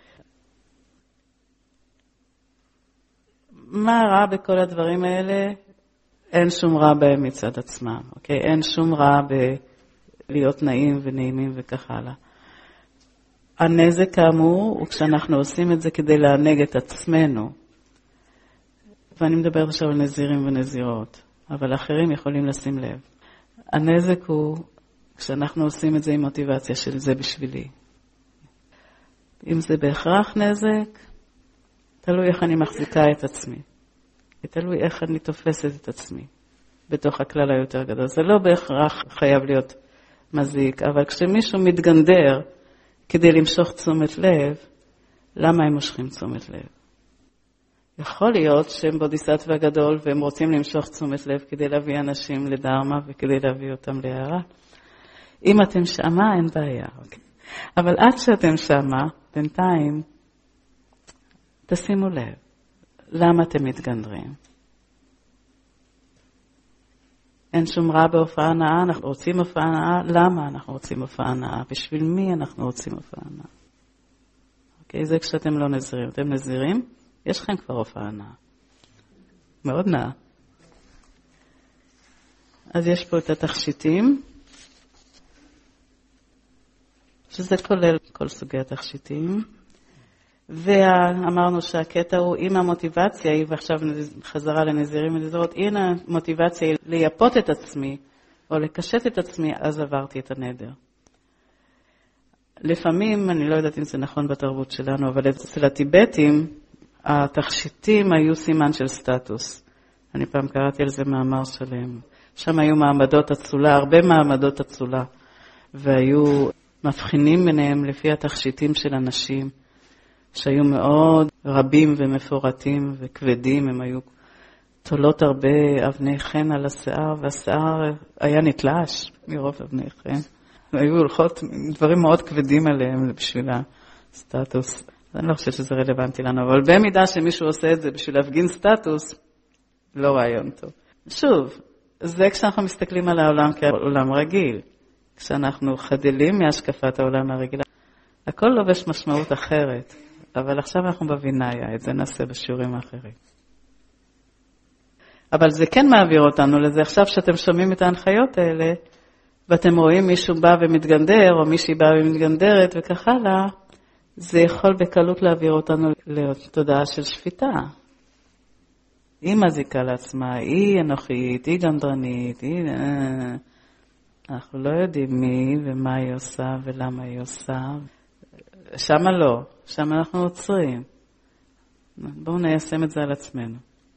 S1: מה רע בכל הדברים האלה? אין שום רע בהם מצד עצמם, אוקיי? אין שום רע בלהיות נעים ונעימים וכך הלאה. הנזק כאמור הוא כשאנחנו עושים את זה כדי לענג את עצמנו, ואני מדברת עכשיו על נזירים ונזירות, אבל אחרים יכולים לשים לב. הנזק הוא כשאנחנו עושים את זה עם מוטיבציה של זה בשבילי. אם זה בהכרח נזק, תלוי איך אני מחזיקה את עצמי. תלוי איך אני תופסת את עצמי בתוך הכלל היותר גדול. זה לא בהכרח חייב להיות מזיק, אבל כשמישהו מתגנדר כדי למשוך תשומת לב, למה הם מושכים תשומת לב? יכול להיות שהם בודיסטווה גדול והם רוצים למשוך תשומת לב כדי להביא אנשים לדרמה וכדי להביא אותם להערה. אם אתם שמה, אין בעיה. אבל עד שאתם שמה, בינתיים, תשימו לב. למה אתם מתגנדרים? אין שום רע בהופעה נאה, אנחנו רוצים הופעה נאה. למה אנחנו רוצים הופעה נאה? בשביל מי אנחנו רוצים הופעה נאה? אוקיי? זה כשאתם לא נזירים. אתם נזירים, יש לכם כבר הופעה נאה. מאוד נאה. אז יש פה את התכשיטים, שזה כולל כל סוגי התכשיטים. ואמרנו שהקטע הוא, אם המוטיבציה היא, ועכשיו חזרה לנזירים ונזירות, אם המוטיבציה היא לייפות את עצמי, או לקשט את עצמי, אז עברתי את הנדר. לפעמים, אני לא יודעת אם זה נכון בתרבות שלנו, אבל אצל הטיבטים, התכשיטים היו סימן של סטטוס. אני פעם קראתי על זה מאמר שלם. שם היו מעמדות אצולה, הרבה מעמדות אצולה, והיו מבחינים ביניהם לפי התכשיטים של אנשים, שהיו מאוד רבים ומפורטים וכבדים, הם היו תולות הרבה אבני חן על השיער, והשיער היה נתלש מרוב אבני חן. היו הולכות דברים מאוד כבדים עליהם בשביל הסטטוס. אני לא חושבת שזה רלוונטי לנו, אבל במידה שמישהו עושה את זה בשביל להפגין סטטוס, לא רעיון טוב. שוב, זה כשאנחנו מסתכלים על העולם כעולם רגיל. כשאנחנו חדלים מהשקפת העולם הרגיל, הכל לובש משמעות אחרת. אבל עכשיו אנחנו בביניה, את זה נעשה בשיעורים האחרים. אבל זה כן מעביר אותנו לזה. עכשיו שאתם שומעים את ההנחיות האלה, ואתם רואים מישהו בא ומתגנדר, או מישהי באה ומתגנדרת וכך הלאה, זה יכול בקלות להעביר אותנו לתודעה של שפיטה. היא מזיקה לעצמה, היא אנוכית, היא גנדרנית, היא... אנחנו לא יודעים מי ומה היא עושה ולמה היא עושה. שמה לא, שמה אנחנו עוצרים. בואו ניישם את זה על עצמנו.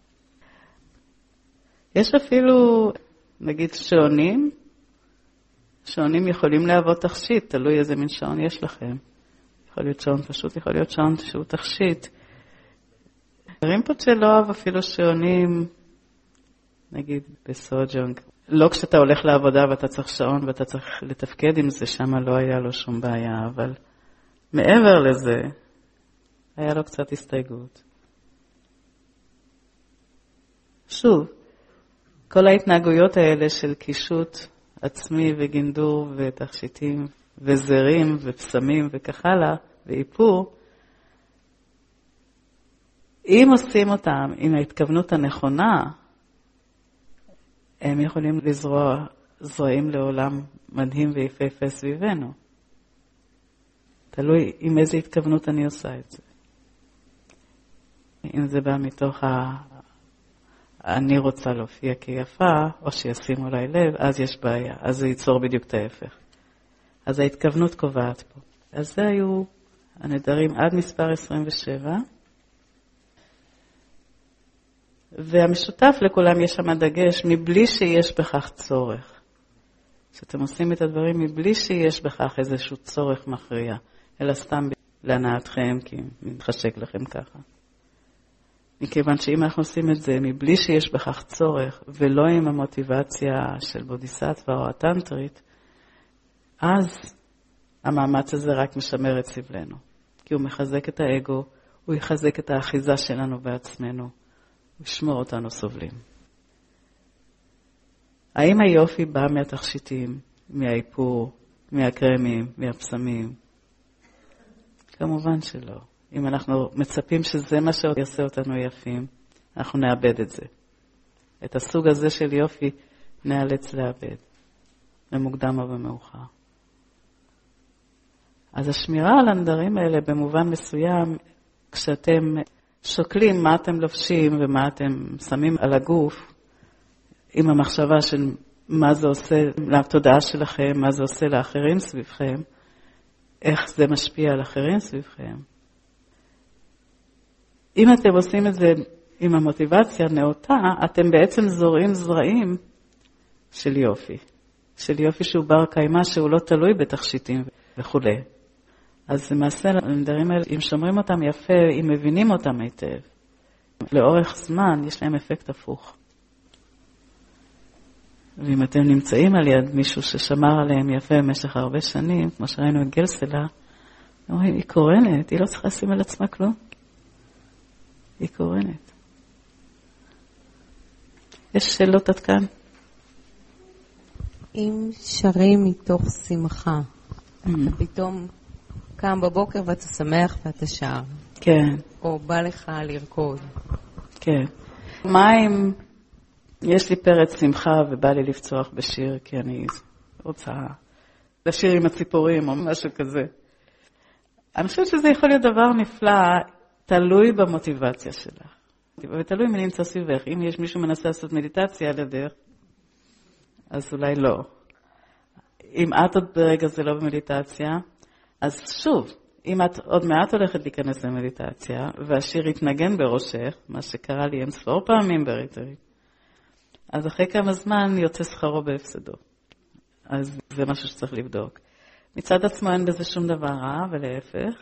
S1: יש אפילו, נגיד, שעונים. שעונים יכולים להוות תכשיט, תלוי איזה מין שעון יש לכם. יכול להיות שעון פשוט, יכול להיות שעון שהוא תכשיט. רימפוצ'ה לא אוהב אפילו שעונים, נגיד בסוג'ונג. לא כשאתה הולך לעבודה ואתה צריך שעון ואתה צריך לתפקד עם זה, שמה לא היה לו שום בעיה, אבל מעבר לזה, היה לו קצת הסתייגות. שוב, כל ההתנהגויות האלה של קישוט עצמי וגינדור ותכשיטים וזרים ופסמים וכך הלאה, ואיפור, אם עושים אותם עם ההתכוונות הנכונה, הם יכולים לזרוע זרעים לעולם מדהים ויפהפה סביבנו. תלוי עם איזה התכוונות אני עושה את זה. אם זה בא מתוך אני רוצה להופיע כיפה, או שישימו אולי לב, אז יש בעיה. אז זה ייצור בדיוק את ההפך. אז ההתכוונות קובעת פה. אז זה היו הנדרים עד מספר 27. והמשותף לכולם יש שם דגש, מבלי שיש בכך צורך. שאתם עושים את הדברים מבלי שיש בכך איזשהו צורך מכריע, אלא סתם להנאתכם, כי מתחשק לכם ככה. מכיוון שאם אנחנו עושים את זה מבלי שיש בכך צורך, ולא עם המוטיבציה של בודיסטווה או הטנטרית, אז המאמץ הזה רק משמר את סבלנו. כי הוא מחזק את האגו, הוא יחזק את האחיזה שלנו בעצמנו, הוא ישמור אותנו סובלים. האם היופי בא מהתכשיטים, מהאיפור, מהקרמים, מהפסמים? כמובן שלא. אם אנחנו מצפים שזה מה שיעשה אותנו יפים, אנחנו נאבד את זה. את הסוג הזה של יופי נאלץ לאבד, במוקדם או במאוחר. אז השמירה על הנדרים האלה במובן מסוים, כשאתם שוקלים מה אתם לובשים ומה אתם שמים על הגוף, עם המחשבה של מה זה עושה לתודעה שלכם, מה זה עושה לאחרים סביבכם, איך זה משפיע על אחרים סביבכם. אם אתם עושים את זה עם המוטיבציה הנאותה, אתם בעצם זורעים זרעים של יופי. של יופי שהוא בר קיימה, שהוא לא תלוי בתכשיטים וכו'. אז למעשה, הנדרים האלה, אם שומרים אותם יפה, אם מבינים אותם היטב, לאורך זמן יש להם אפקט הפוך. ואם אתם נמצאים על יד מישהו ששמר עליהם יפה במשך הרבה שנים, כמו שראינו את גלסלה, אומרים, היא קורנת, היא לא צריכה לשים על עצמה כלום. היא קורנת. יש שאלות עד כאן?
S2: אם שרים מתוך שמחה, אתה פתאום קם בבוקר ואתה שמח ואתה שר.
S1: כן.
S2: או בא לך לרקוד.
S1: כן. מה אם יש לי פרץ שמחה ובא לי לפצוח בשיר, כי אני רוצה לשיר עם הציפורים או משהו כזה. אני חושבת שזה יכול להיות דבר נפלא, תלוי במוטיבציה שלך. ותלוי מי נמצא סביבך. אם יש מישהו מנסה לעשות מדיטציה על הדרך, אז אולי לא. אם את עוד ברגע זה לא במדיטציה, אז שוב, אם את עוד מעט הולכת להיכנס למדיטציה, והשיר יתנגן בראשך, מה שקרה לי אין ספור פעמים בריטריט, אז אחרי כמה זמן יוצא שכרו בהפסדו. אז זה משהו שצריך לבדוק. מצד עצמו אין בזה שום דבר רע, ולהפך.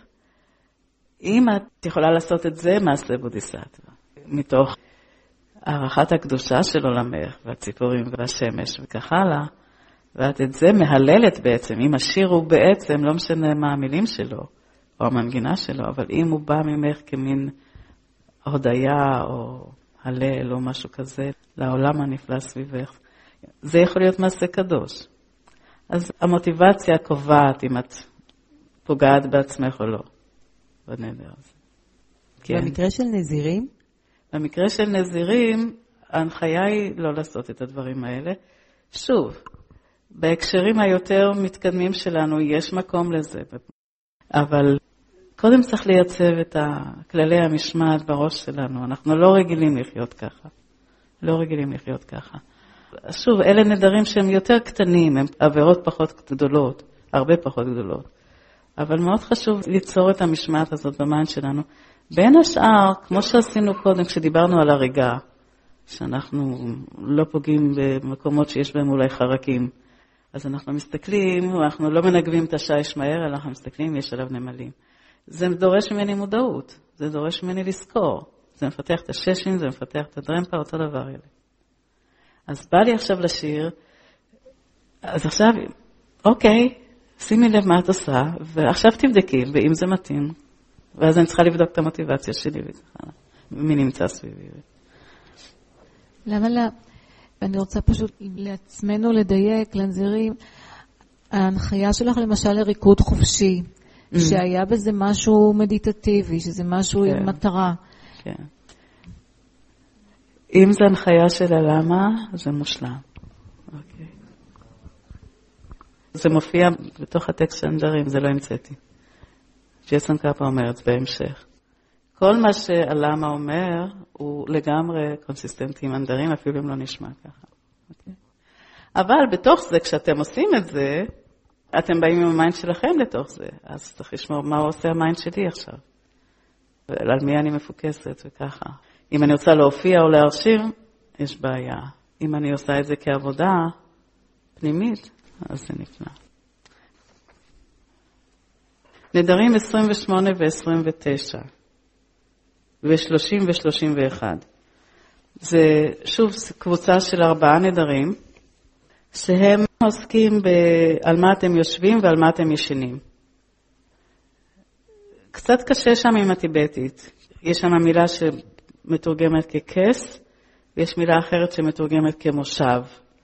S1: אם את יכולה לעשות את זה, מעשה בודיסטווה. מתוך הערכת הקדושה של עולמך, והציפורים והשמש וכך הלאה, ואת את זה מהללת בעצם. אם השיר הוא בעצם, לא משנה מה המילים שלו, או המנגינה שלו, אבל אם הוא בא ממך כמין הודיה, או הלל, או משהו כזה, לעולם הנפלא סביבך, זה יכול להיות מעשה קדוש. אז המוטיבציה קובעת אם את פוגעת בעצמך או לא, בנדר הזה.
S2: כן. במקרה של נזירים?
S1: במקרה של נזירים, ההנחיה היא לא לעשות את הדברים האלה. שוב, בהקשרים היותר מתקדמים שלנו יש מקום לזה, אבל קודם צריך לייצב את כללי המשמעת בראש שלנו. אנחנו לא רגילים לחיות ככה. לא רגילים לחיות ככה. שוב, אלה נדרים שהם יותר קטנים, הם עבירות פחות גדולות, הרבה פחות גדולות. אבל מאוד חשוב ליצור את המשמעת הזאת במיינד שלנו. בין השאר, כמו שעשינו קודם כשדיברנו על הריגה, שאנחנו לא פוגעים במקומות שיש בהם אולי חרקים, אז אנחנו מסתכלים, אנחנו לא מנגבים את השיש מהר, אלא אנחנו מסתכלים, יש עליו נמלים. זה דורש ממני מודעות, זה דורש ממני לזכור. זה מפתח את הששים, זה מפתח את הדרמפה, אותו דבר אלה. אז בא לי עכשיו לשיר, אז עכשיו, אוקיי, שימי לב מה את עושה, ועכשיו תבדקי, ואם זה מתאים, ואז אני צריכה לבדוק את המוטיבציה שלי, ומי נמצא סביבי.
S3: למה לא? אני רוצה פשוט לעצמנו לדייק, לנזירים, ההנחיה שלך למשל לריקוד חופשי, שהיה בזה משהו מדיטטיבי, שזה משהו עם מטרה.
S1: כן. אם זה הנחיה של הלמה, זה מושלם. אוקיי. זה מופיע בתוך הטקסט של הנדרים, זה לא המצאתי. ג'ייסון קאפה אומר את זה בהמשך. כל מה שהלמה אומר הוא לגמרי קונסיסטנטי עם הנדרים, אפילו אם לא נשמע ככה. אוקיי? אבל בתוך זה, כשאתם עושים את זה, אתם באים עם המיינד שלכם לתוך זה. אז צריך לשמור מה עושה המיינד שלי עכשיו. ועל מי אני מפוקסת וככה. אם אני רוצה להופיע או להרשיר, יש בעיה. אם אני עושה את זה כעבודה פנימית, אז זה נפלא. נדרים 28 ו-29, ו-30 ו-31. זה שוב קבוצה של 4 נדרים, שהם עוסקים על מה אתם יושבים ועל מה אתם ישנים. קצת קשה שם עם הטיבטית. יש שם מילה שמתורגמת ככס, ויש מילה אחרת שמתורגמת כמושב.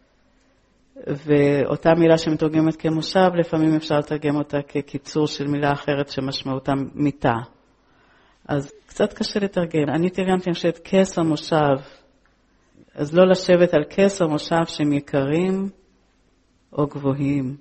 S1: ואותה מילה שמתורגמת כמושב, לפעמים אפשר לתרגם אותה כקיצור של מילה אחרת שמשמעותה מיטה. אז קצת קשה לתרגם. אני תרגמתי שאת כס או מושב, אז לא לשבת על כס או מושב שהם יקרים או גבוהים.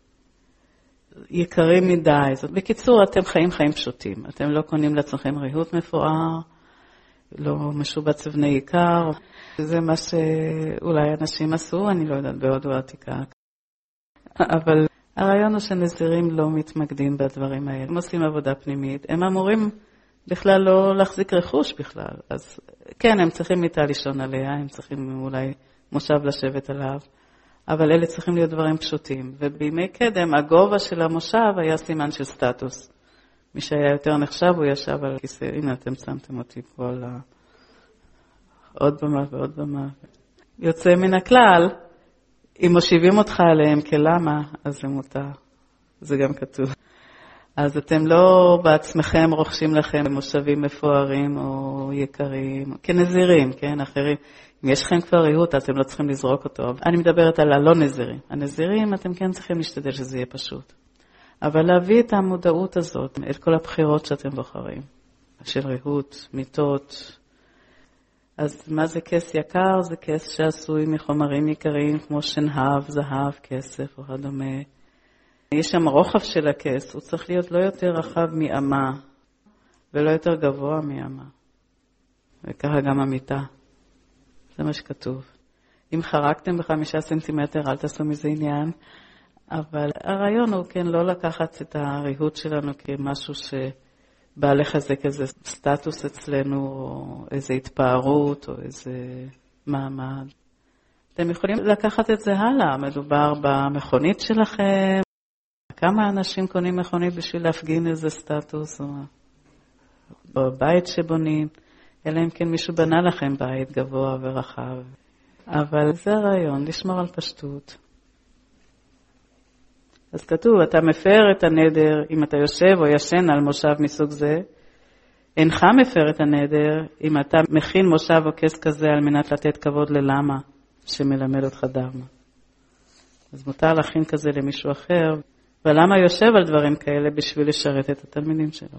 S1: יקרים מדי. זאת בקיצור, אתם חיים פשוטים. אתם לא קונים לעצמכם ריהוט מפואר, לא משובץ אבני עיקר. זה מה שאולי אנשים עשו, אני לא יודעת, בהודו העתיקה. אבל הרעיון הוא שנזירים לא מתמקדים בדברים האלה. הם עושים עבודה פנימית. הם אמורים בכלל לא להחזיק רכוש בכלל. אז כן, הם צריכים מיטה לישון עליה, הם צריכים אולי מושב לשבת עליו. אבל אלה צריכים להיות דברים פשוטים. ובימי קדם, הגובה של המושב היה סימן של סטטוס. מי שהיה יותר נחשב, הוא ישב על הכיסא. הנה, אתם שמתם אותי פה על עוד במה ועוד במה. יוצא מן הכלל, אם מושיבים אותך עליהם כלמה, אז זה מותר. זה גם כתוב. אז אתם לא בעצמכם רוכשים לכם מושבים מפוארים או יקרים, כנזירים, כן, אחרים. אם יש לכם כבר ריהוט, אתם לא צריכים לזרוק אותו. אני מדברת על הלא נזירים. הנזירים, אתם כן צריכים להשתדל שזה יהיה פשוט. אבל להביא את המודעות הזאת, את כל הבחירות שאתם בוחרים, של ריהוט, מיטות. אז מה זה כס יקר? זה כס שעשוי מחומרים יקרים כמו שנהב, זהב, כסף או הדומה. יש שם רוחב של הכס, הוא צריך להיות לא יותר רחב מאמה ולא יותר גבוה מאמה. וככה גם המיטה. זה מה שכתוב. אם חרקתם ב5 סנטימטר, אל תעשו מזה עניין. אבל הרעיון הוא כן לא לקחת את הריהוט שלנו כמשהו שבא לחזק איזה סטטוס אצלנו, או איזה התפארות, או איזה מעמד. אתם יכולים לקחת את זה הלאה. מדובר במכונית שלכם. כמה אנשים קונים מכונית בשביל להפגין איזה סטטוס, או בבית שבונים. אלא אם כן מישהו בנה לכם בית גבוה ורחב. אבל זה הרעיון, לשמור על פשטות. אז כתוב, אתה מפר את הנדר אם אתה יושב או ישן על מושב מסוג זה. אינך מפר את הנדר אם אתה מכין מושב או כס כזה על מנת לתת כבוד ללמה שמלמד אותך דרמה. אז מותר להכין כזה למישהו אחר, ולמה יושב על דברים כאלה בשביל לשרת את התלמידים שלו.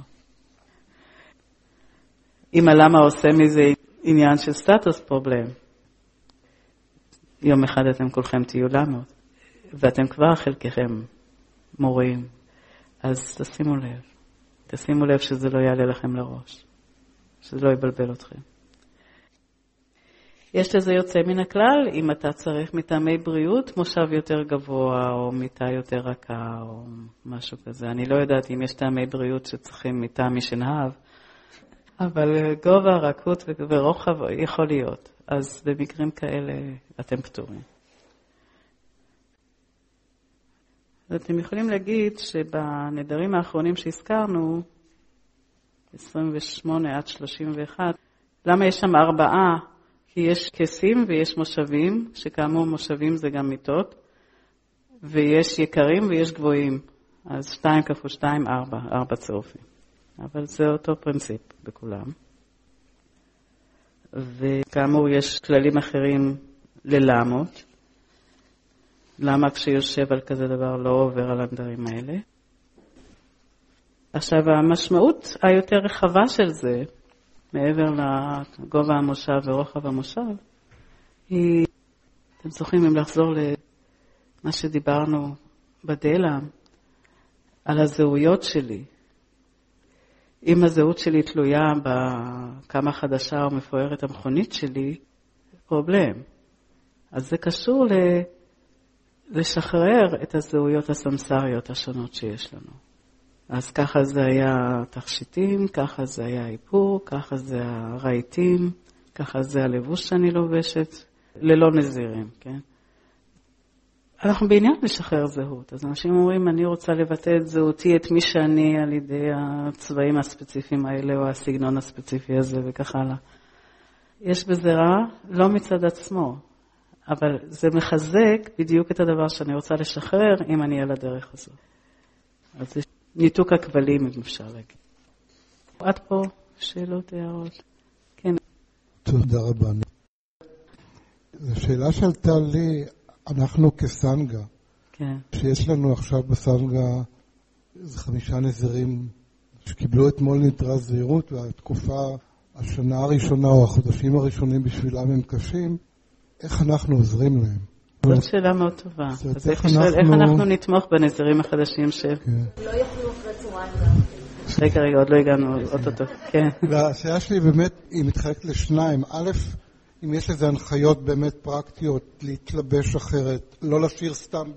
S1: אם הלמה עושה מזה עניין של סטטוס פרובלם, יום אחד אתם כולכם תהיו למות, ואתם כבר חלקכם מורים, אז תשימו לב שזה לא יעלה לכם לראש, שזה לא יבלבל אתכם. יש לזה יוצא מן הכלל, אם אתה צריך מטעמי בריאות, מושב יותר גבוה, או מיטה יותר רכה, או משהו כזה. אני לא יודעת אם יש טעמי בריאות שצריכים מיטה משנהב, אבל גובה, רכות ורוחב יכול להיות. אז במקרים כאלה אתם פטורים. אתם יכולים להגיד שבנדרים האחרונים שהזכרנו, 28 עד 31, למה יש שם 4? כי יש כסים ויש מושבים, שכאמור מושבים זה גם מיטות, ויש יקרים ויש גבוהים. אז 2 כפול 2, 4 צירופים. אבל זה אותו פרינציפ בכולם. וכאמור יש כללים אחרים ללמות. למה כשיושב על כזה דבר לא עובר על הנדרים האלה? עכשיו המשמעות היותר רחבה של זה, מעבר לגובה המושב ורוחב המושב, היא, אתם זוכרים אם לחזור למה שדיברנו בדלם, על הזהויות שלי. אם הזהות שלי תלויה בכמה חדשה או מפוארת המכונית שלי, פרובלם. אז זה קשור לשחרר את הזהויות הסמסריות השונות שיש לנו. אז ככה זה היה תכשיטים, ככה זה היה איפור, ככה זה הרהיטים, ככה זה הלבוש שאני לובשת, ללא נזירים, כן? אנחנו בעניין לשחרר זהות. אז אנשים אומרים, אני רוצה לבטא את זהותי, את מי שאני על ידי הצבעים הספציפיים האלה, או הסגנון הספציפי הזה, וכך הלאה. יש בזה רע, לא מצד עצמו, אבל זה מחזק בדיוק את הדבר שאני רוצה לשחרר, אם אני על הדרך הזו. אז זה ניתוק הכבלים, אם אפשר להגיד. עד פה, שאלות, הערות. כן.
S4: תודה רבה. זו שאלה שעלתה לי, אנחנו כסנגה,
S1: כן.
S4: שיש לנו עכשיו בסנגה איזה 5 נזירים שקיבלו אתמול נדרת זהירות, והתקופה, השנה הראשונה או החודשים הראשונים בשבילם הם קשים, איך אנחנו עוזרים להם?
S1: זאת שאלה מאוד טובה. אז איך אנחנו נתמוך בנזירים החדשים
S5: לא יוכלו אחרי צהריים גם.
S1: רגע, עוד לא הגענו אוטוטו. כן.
S4: והשאלה שלי באמת, היא מתחלקת לשניים. א', אם יש איזה הנחיות באמת פרקטיות, להתלבש אחרת, לא לשיר סתם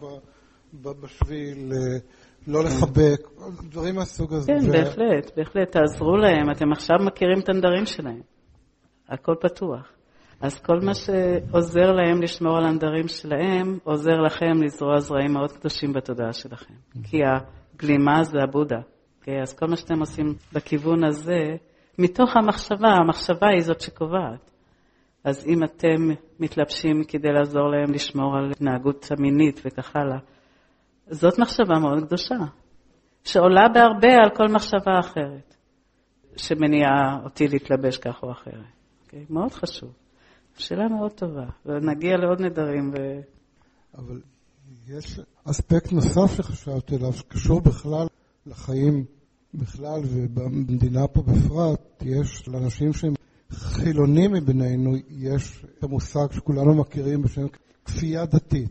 S4: בשביל, לא לחבק, דברים מהסוג הזה.
S1: כן, בהחלט, תעזרו להם. אתם עכשיו מכירים את הנדרים שלהם. הכל פתוח. אז כל מה שעוזר להם לשמור על הנדרים שלהם, עוזר לכם לזרוע זרעים מאוד קדושים בתודעה שלכם. כי הגלימה זה הבודה. אז כל מה שאתם עושים בכיוון הזה, מתוך המחשבה היא זאת שקובעת. אז אם אתם מתלבשים כדי לעזור להם לשמור על התנהגות המינית וכך הלאה, זאת מחשבה מאוד קדושה, שעולה בהרבה על כל מחשבה אחרת, שמניעה אותי להתלבש כך או אחרת. מאוד חשוב. שאלה מאוד טובה, ונגיע לעוד נדרים.
S4: אבל יש אספקט נוסף שחשבתי עליו, שקשור בכלל לחיים בכלל ובמדינה פה בפרט. יש לאנשים שהם חילונים מבינינו, יש את המושג שכולנו מכירים בשם כפייה דתית.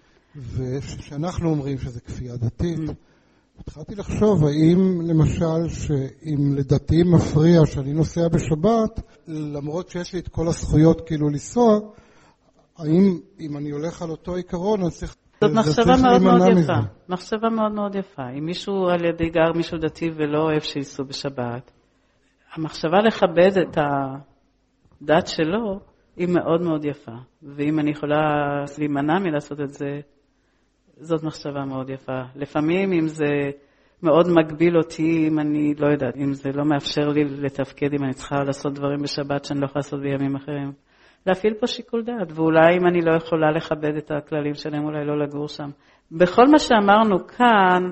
S4: ושאנחנו אומרים שזה כפייה דתית, התחלתי לחשוב האם למשל שאם לדתיים מפריע שאני נוסע בשבת, למרות שיש לי את כל הזכויות כאילו לנסוע, האם אם אני הולך על אותו עיקרון, אז צריך...
S1: זאת מחשבה מאוד מאוד יפה. מחשבה מאוד מאוד יפה. אם מישהו על ידי גר מישהו דתי ולא אוהב שייסעו בשבת, המחשבה לכבד את הדת שלו היא מאוד מאוד יפה. ואם אני יכולה להימנע מלעשות את זה, זאת מחשבה מאוד יפה. לפעמים אם זה מאוד מגביל אותי, אם אני לא יודעת, אם זה לא מאפשר לי לתפקד, אם אני צריכה לעשות דברים בשבת שאני לא יכולה לעשות בימים אחרים, להפעיל פה שיקול דעת, ואולי אם אני לא יכולה לכבד את הכללים שלהם, אולי לא לגור שם. בכל מה שאמרנו כאן,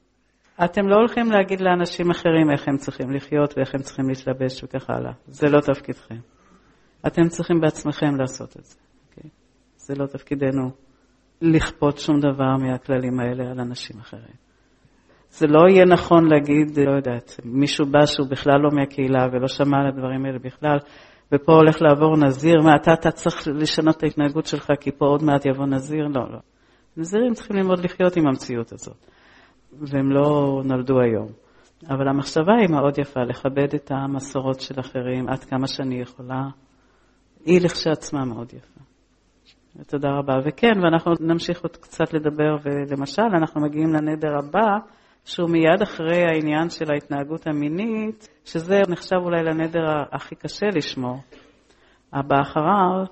S1: אתם לא הולכים להגיד לאנשים אחרים איך הם צריכים לחיות ואיך הם צריכים להתלבש וכך הלאה. זה לא תפקידכם. אתם צריכים בעצמכם לעשות את זה. Okay? זה לא תפקידנו לכפות שום דבר מהכללים האלה על אנשים אחרים. זה לא יהיה נכון להגיד, לא יודעת, מישהו בא שהוא בכלל לא מהקהילה ולא שמע על הדברים האלה בכלל, ופה הולך לעבור נזיר, מה אתה צריך לשנות את ההתנהגות שלך כי פה עוד מעט יבוא נזיר? לא, לא. נזירים צריכים ללמוד לחיות עם המציאות הזאת, והם לא נולדו היום. אבל המחשבה היא מאוד יפה, לכבד את המסורות של אחרים עד כמה שאני יכולה, היא לכשעצמה מאוד יפה. ותודה רבה. וכן, ואנחנו נמשיך עוד קצת לדבר, ולמשל, אנחנו מגיעים לנדר הבא, שהוא מיד אחרי העניין של ההתנהגות המינית, שזה נחשב אולי לנדר הכי קשה לשמור. הבא אחריו,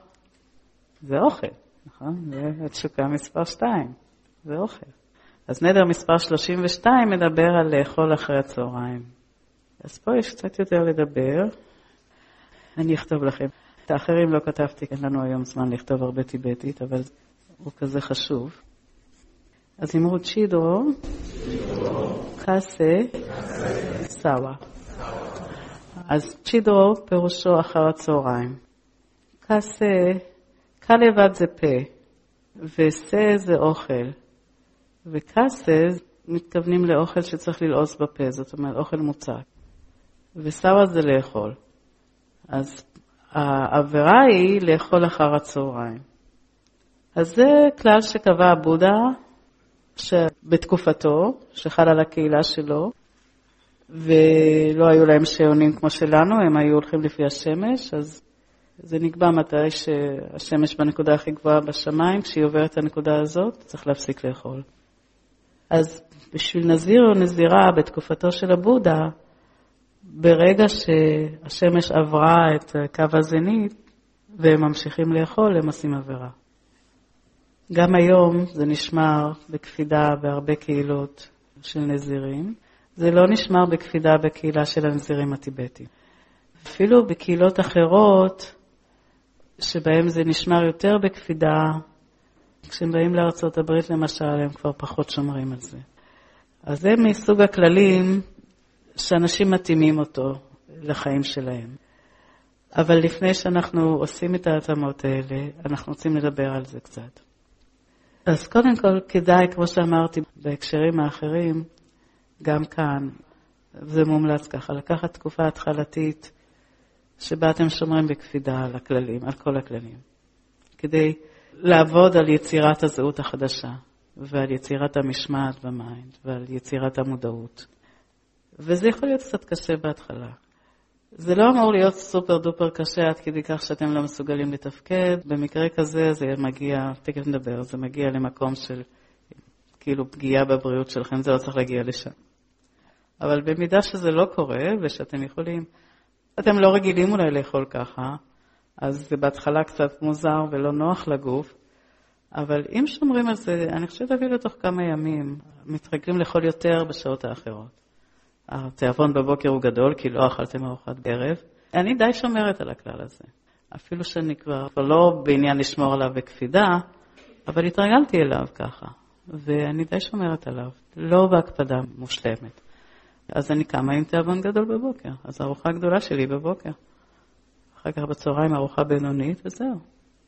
S1: זה אוכל, נכון? זה תשוקה מספר 2, זה אוכל. אז נדר מספר 32 מדבר על לאכול אחרי הצהריים. אז פה יש קצת יותר לדבר. אני אכתוב לכם. את האחרים לא כתבתי, אין לנו היום זמן לכתוב הרבה טיבטית, אבל הוא כזה חשוב. אז אמרו צ'ידו, קאסה, סאווה. אז צ'ידו פירושו אחר הצהריים. קאסה, קה לבד זה פה, וסה זה אוכל. וקאסה מתכוונים לאוכל שצריך ללעוס בפה, זאת אומרת אוכל מוצק. וסאווה זה לאכול. אז העבירה היא לאכול אחר הצהריים. אז זה כלל שקבע בודה שבתקופתו, שחל על הקהילה שלו, ולא היו להם שעונים כמו שלנו, הם היו הולכים לפי השמש, אז זה נקבע מתי שהשמש בנקודה הכי גבוהה בשמיים, כשהיא עוברת את הנקודה הזאת, צריך להפסיק לאכול. אז בשביל נזיר או נזירה בתקופתו של הבודה, ברגע שהשמש עברה את קו הזנית, והם ממשיכים לאכול, הם עושים עבירה. גם היום זה נשמר בקפידה בהרבה קהילות של נזירים. זה לא נשמר בקפידה בקהילה של הנזירים הטיבטיים. אפילו בקהילות אחרות, שבהם זה נשמר יותר בקפידה, כשהם באים לארצות הברית למשל, הם כבר פחות שומרים על זה. אז זה מסוג הכללים שאנשים מתאימים אותו לחיים שלהם. אבל לפני שאנחנו עושים את ההתאמות האלה, אנחנו רוצים לדבר על זה קצת. אז קודם כל כדאי, כמו שאמרתי בהקשרים האחרים, גם כאן, זה מומלץ ככה, לקחת תקופה התחלתית שבה אתם שומרים בקפידה על הכללים, על כל הכללים, כדי לעבוד על יצירת הזהות החדשה, ועל יצירת המשמעת במיינד, ועל יצירת המודעות. וזה יכול להיות קצת קשה בהתחלה. זה לא אמור להיות סופר דופר קשה עד כדי כך שאתם לא מסוגלים לתפקד. במקרה כזה זה מגיע, תכף נדבר, זה מגיע למקום של כאילו פגיעה בבריאות שלכם, זה לא צריך להגיע לשם. אבל במידה שזה לא קורה ושאתם יכולים, אתם לא רגילים אולי לאכול ככה, אז זה בהתחלה קצת מוזר ולא נוח לגוף, אבל אם שומרים על זה, אני חושבת אפילו תוך כמה ימים, מתרגלים לאכול יותר בשעות האחרות. התיאבון בבוקר הוא גדול, כי לא אכלתם ארוחת ערב. אני די שומרת על הכלל הזה. אפילו שאני כבר לא בעניין לשמור עליו בקפידה, אבל התרגלתי אליו ככה. ואני די שומרת עליו. לא בהקפדה מושלמת. אז אני קמה עם תיאבון גדול בבוקר. אז הארוחה הגדולה שלי בבוקר. אחר כך בצהריים ארוחה בינונית וזהו.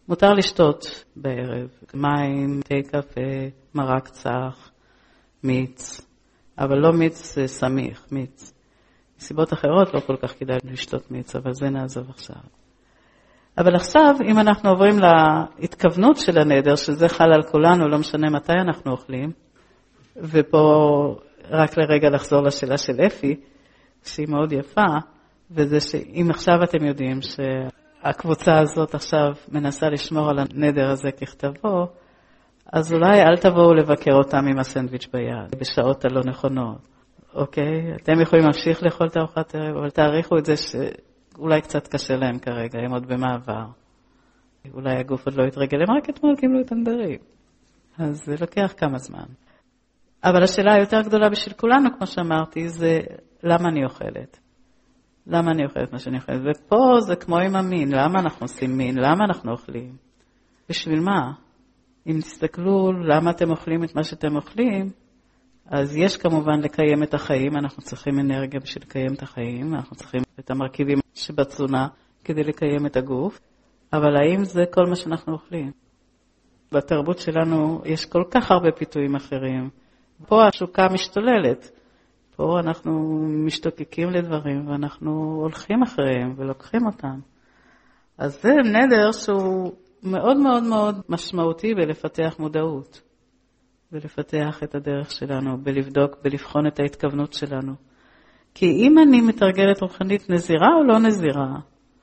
S1: מותר לשתות בערב, מים, תה קפה, מרק צח, מיץ, אבל לא מיץ סמיך, מיץ. מסיבות אחרות לא כל כך כדאי לשתות מיץ, אבל זה נעזוב עכשיו. אבל עכשיו, אם אנחנו עוברים להתכוונות של הנדר, שזה חל על כולנו, לא משנה מתי אנחנו אוכלים, ופה רק לרגע לחזור לשאלה של אפי, שהיא מאוד יפה, וזה שאם עכשיו אתם יודעים שהקבוצה הזאת עכשיו מנסה לשמור על הנדר הזה ככתבו, אז אולי אל תבואו לבקר אותם עם הסנדוויץ' ביד, בשעות הלא נכונות, אוקיי? אתם יכולים להמשיך לאכול את ארוחת ערב, אבל תעריכו את זה שאולי קצת קשה להם כרגע, הם עוד במעבר. אולי הגוף עוד לא יתרגל, הם רק אתמול קיבלו את הנדרים. אז זה לוקח כמה זמן. אבל השאלה היותר גדולה בשביל כולנו, כמו שאמרתי, זה למה אני אוכלת? למה אני אוכלת מה שאני אוכלת? ופה זה כמו עם המין, למה אנחנו עושים מין? למה אנחנו אוכלים? בשביל מה? אם תסתכלו למה אתם אוכלים את מה שאתם אוכלים, אז יש כמובן לקיים את החיים, אנחנו צריכים אנרגיה בשביל לקיים את החיים, אנחנו צריכים את המרכיבים שבתזונה כדי לקיים את הגוף, אבל האם זה כל מה שאנחנו אוכלים? בתרבות שלנו יש כל כך הרבה פיתויים אחרים. פה השוקה משתוללת, פה אנחנו משתוקקים לדברים ואנחנו הולכים אחריהם ולוקחים אותם. אז זה נדר שהוא מאוד מאוד מאוד משמעותי בלפתח מודעות, ולפתח את הדרך שלנו, בלבדוק, בלבחון את ההתכוונות שלנו. כי אם אני מתרגלת רוחנית נזירה או לא נזירה,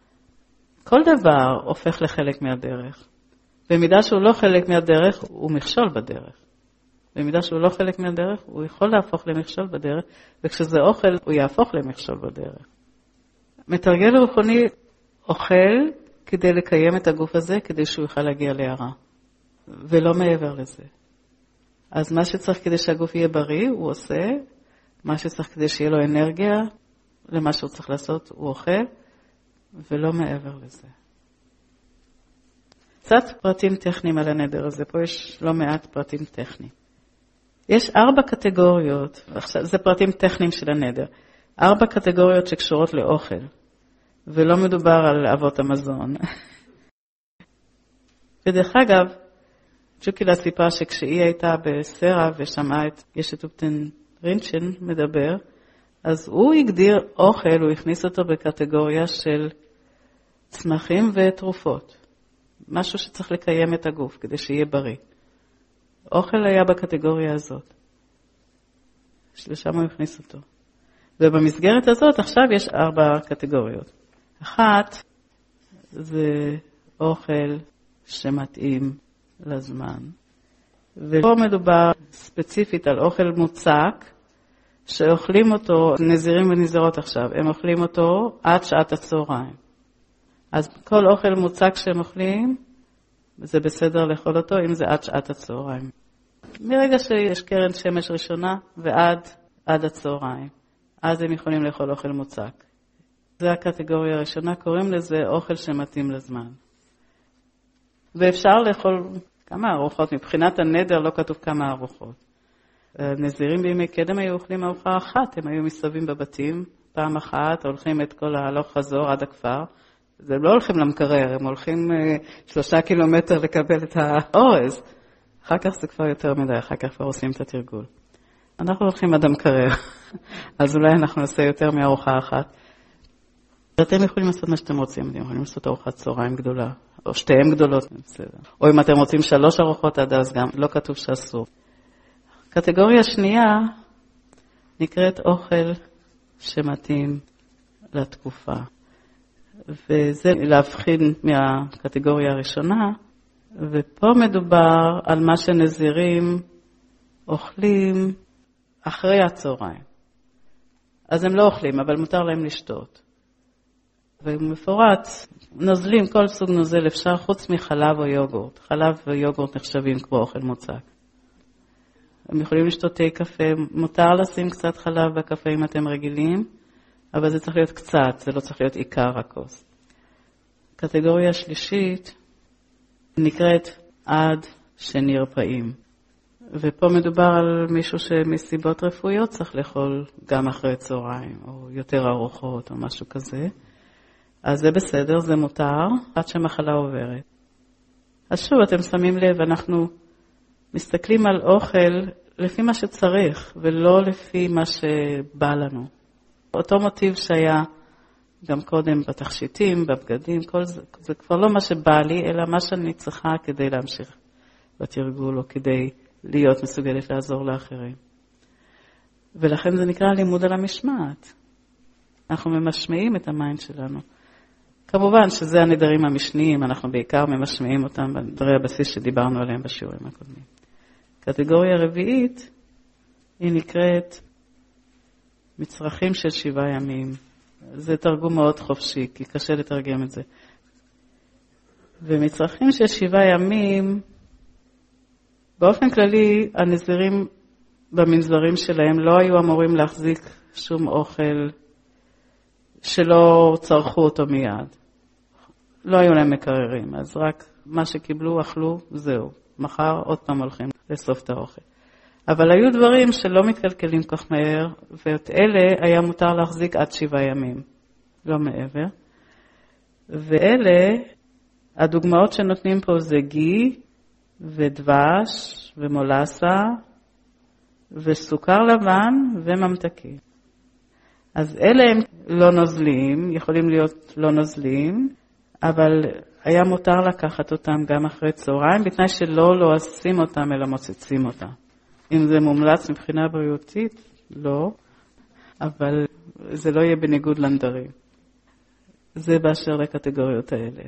S1: כל דבר הופך לחלק מהדרך. במידה שהוא לא חלק מהדרך, הוא מכשול בדרך. במידה שהוא לא חלק מהדרך, הוא יכול להפוך למכשול בדרך, וכשזה אוכל, הוא יהפוך למכשול בדרך. מתרגל רוחני אוכל כדי לקיים את הגוף הזה, כדי שהוא יוכל להגיע להערה, ולא מעבר לזה. אז מה שצריך כדי שהגוף יהיה בריא, הוא עושה, מה שצריך כדי שיהיה לו אנרגיה, למה שהוא צריך לעשות, הוא אוכל, ולא מעבר לזה. קצת פרטים טכניים על הנדר הזה, פה יש לא מעט פרטים טכניים. יש 4 קטגוריות, עכשיו זה פרטים טכניים של הנדר, 4 קטגוריות שקשורות לאוכל, ולא מדובר על אבות המזון. ודרך אגב, צ'וקילה סיפרה שכשהיא הייתה בסרה ושמעה את ישטופטן רינצ'ן מדבר, אז הוא הגדיר אוכל, הוא הכניס אותו בקטגוריה של צמחים ותרופות. משהו שצריך לקיים את הגוף כדי שיהיה בריא. אוכל היה בקטגוריה הזאת. לשם הוא הכניס אותו. ובמסגרת הזאת עכשיו יש 4 קטגוריות. אחת זה אוכל שמתאים לזמן. ופה מדובר ספציפית על אוכל מוצק, שאוכלים אותו, נזירים ונזירות עכשיו, הם אוכלים אותו עד שעת הצהריים. אז כל אוכל מוצק שהם אוכלים, זה בסדר לאכול אותו, אם זה עד שעת הצהריים. מרגע שיש קרן שמש ראשונה ועד הצהריים, אז הם יכולים לאכול אוכל מוצק. זה הקטגוריה הראשונה, קוראים לזה אוכל שמתאים לזמן. ואפשר לאכול כמה ארוחות, מבחינת הנדר לא כתוב כמה ארוחות. נזירים בימי קדם היו אוכלים ארוחה אחת, הם היו מסתובבים בבתים, פעם אחת, הולכים את כל ההלוך חזור עד הכפר, זה לא הולכים למקרר, הם הולכים 3 קילומטר לקבל את האורז. אחר כך זה כבר יותר מדי, אחר כך כבר עושים את התרגול. אנחנו הולכים עד המקרר, אז אולי אנחנו נעשה יותר מארוחה אחת. אתם יכולים לעשות מה שאתם רוצים, אתם יכולים לעשות ארוחת צהריים גדולה, או שתיהם גדולות, בסדר. או אם אתם רוצים 3 ארוחות עד אז גם, לא כתוב שאסור. קטגוריה שנייה נקראת אוכל שמתאים לתקופה. וזה להבחין מהקטגוריה הראשונה, ופה מדובר על מה שנזירים אוכלים אחרי הצהריים. אז הם לא אוכלים, אבל מותר להם לשתות. ומפורט, נוזלים, כל סוג נוזל אפשר חוץ מחלב או יוגורט. חלב ויוגורט נחשבים כמו אוכל מוצק. הם יכולים לשתות תה קפה, מותר לשים קצת חלב בקפה אם אתם רגילים, אבל זה צריך להיות קצת, זה לא צריך להיות עיקר הכוס. קטגוריה שלישית נקראת עד שנרפאים. ופה מדובר על מישהו שמסיבות רפואיות צריך לאכול גם אחרי צהריים, או יותר ארוחות, או משהו כזה. אז זה בסדר, זה מותר, עד שהמחלה עוברת. אז שוב, אתם שמים לב, אנחנו מסתכלים על אוכל לפי מה שצריך, ולא לפי מה שבא לנו. אותו מוטיב שהיה גם קודם בתכשיטים, בבגדים, כל זה, זה כבר לא מה שבא לי, אלא מה שאני צריכה כדי להמשיך בתרגול, או כדי להיות מסוגלת לעזור לאחרים. ולכן זה נקרא לימוד על המשמעת. אנחנו ממשמעים את המיינד שלנו. כמובן שזה הנדרים המשניים, אנחנו בעיקר ממשמעים אותם בדברי הבסיס שדיברנו עליהם בשיעורים הקודמים. קטגוריה רביעית היא נקראת מצרכים של 7 ימים. זה תרגום מאוד חופשי, כי קשה לתרגם את זה. ומצרכים של 7 ימים, באופן כללי, הנזירים במנזרים שלהם לא היו אמורים להחזיק שום אוכל שלא צרכו אותו מיד. לא היו להם מקררים, אז רק מה שקיבלו, אכלו, זהו. מחר עוד פעם הולכים לסוף את האוכל. אבל היו דברים שלא מתקלקלים כך מהר, ואת אלה היה מותר להחזיק עד 7 ימים, לא מעבר. ואלה, הדוגמאות שנותנים פה זה גי, ודבש, ומולסה, וסוכר לבן, וממתקים. אז אלה הם לא נוזלים, יכולים להיות לא נוזלים, אבל היה מותר לקחת אותם גם אחרי צהריים, בתנאי שלא לועסים אותם, אלא מוצצים אותם. אם זה מומלץ מבחינה בריאותית, לא, אבל זה לא יהיה בניגוד לנדרים. זה באשר לקטגוריות האלה.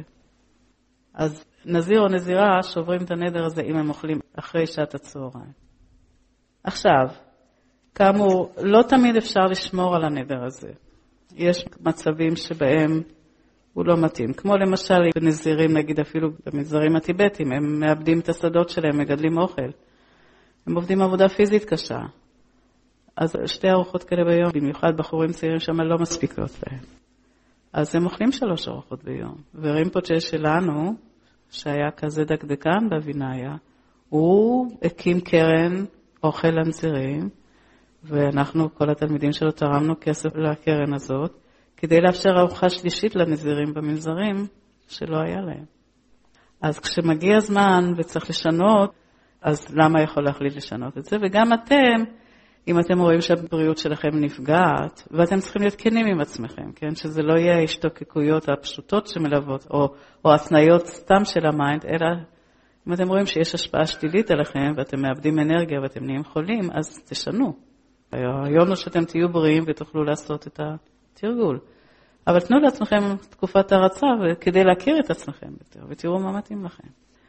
S1: אז נזיר או נזירה שוברים את הנדר הזה אם הם אוכלים אחרי שעת הצהריים. עכשיו, כאמור, לא תמיד אפשר לשמור על הנדר הזה. יש מצבים שבהם הוא לא מתאים. כמו למשל בנזירים, נגיד אפילו במנזרים הטיבטיים, הם מאבדים את השדות שלהם, מגדלים אוכל. הם עובדים עבודה פיזית קשה. אז 2 ארוחות כאלה ביום, במיוחד בחורים צעירים שם לא מספיקות להם. אז הם אוכלים 3 ארוחות ביום. ורימפוצ'ה שלנו, שהיה כזה דקדקן בווינאיה, הוא הקים קרן אוכל לנזירים, ואנחנו, כל התלמידים שלו, תרמנו כסף לקרן הזאת, כדי לאפשר ארוחה שלישית לנזירים במנזרים שלא היה להם. אז כשמגיע הזמן וצריך לשנות, אז למה יכול להחליט לשנות את זה? וגם אתם, אם אתם רואים שהבריאות שלכם נפגעת, ואתם צריכים להיות כנים עם עצמכם, כן? שזה לא יהיה השתוקקויות הפשוטות שמלוות, או התניות סתם של המיינד, אלא אם אתם רואים שיש השפעה שלילית עליכם, ואתם מאבדים אנרגיה ואתם נהיים חולים, אז תשנו. היום לא שאתם תהיו בריאים ותוכלו לעשות את התרגול. אבל תנו לעצמכם תקופת הרצה כדי להכיר את עצמכם יותר, ותראו מה מתאים לכם.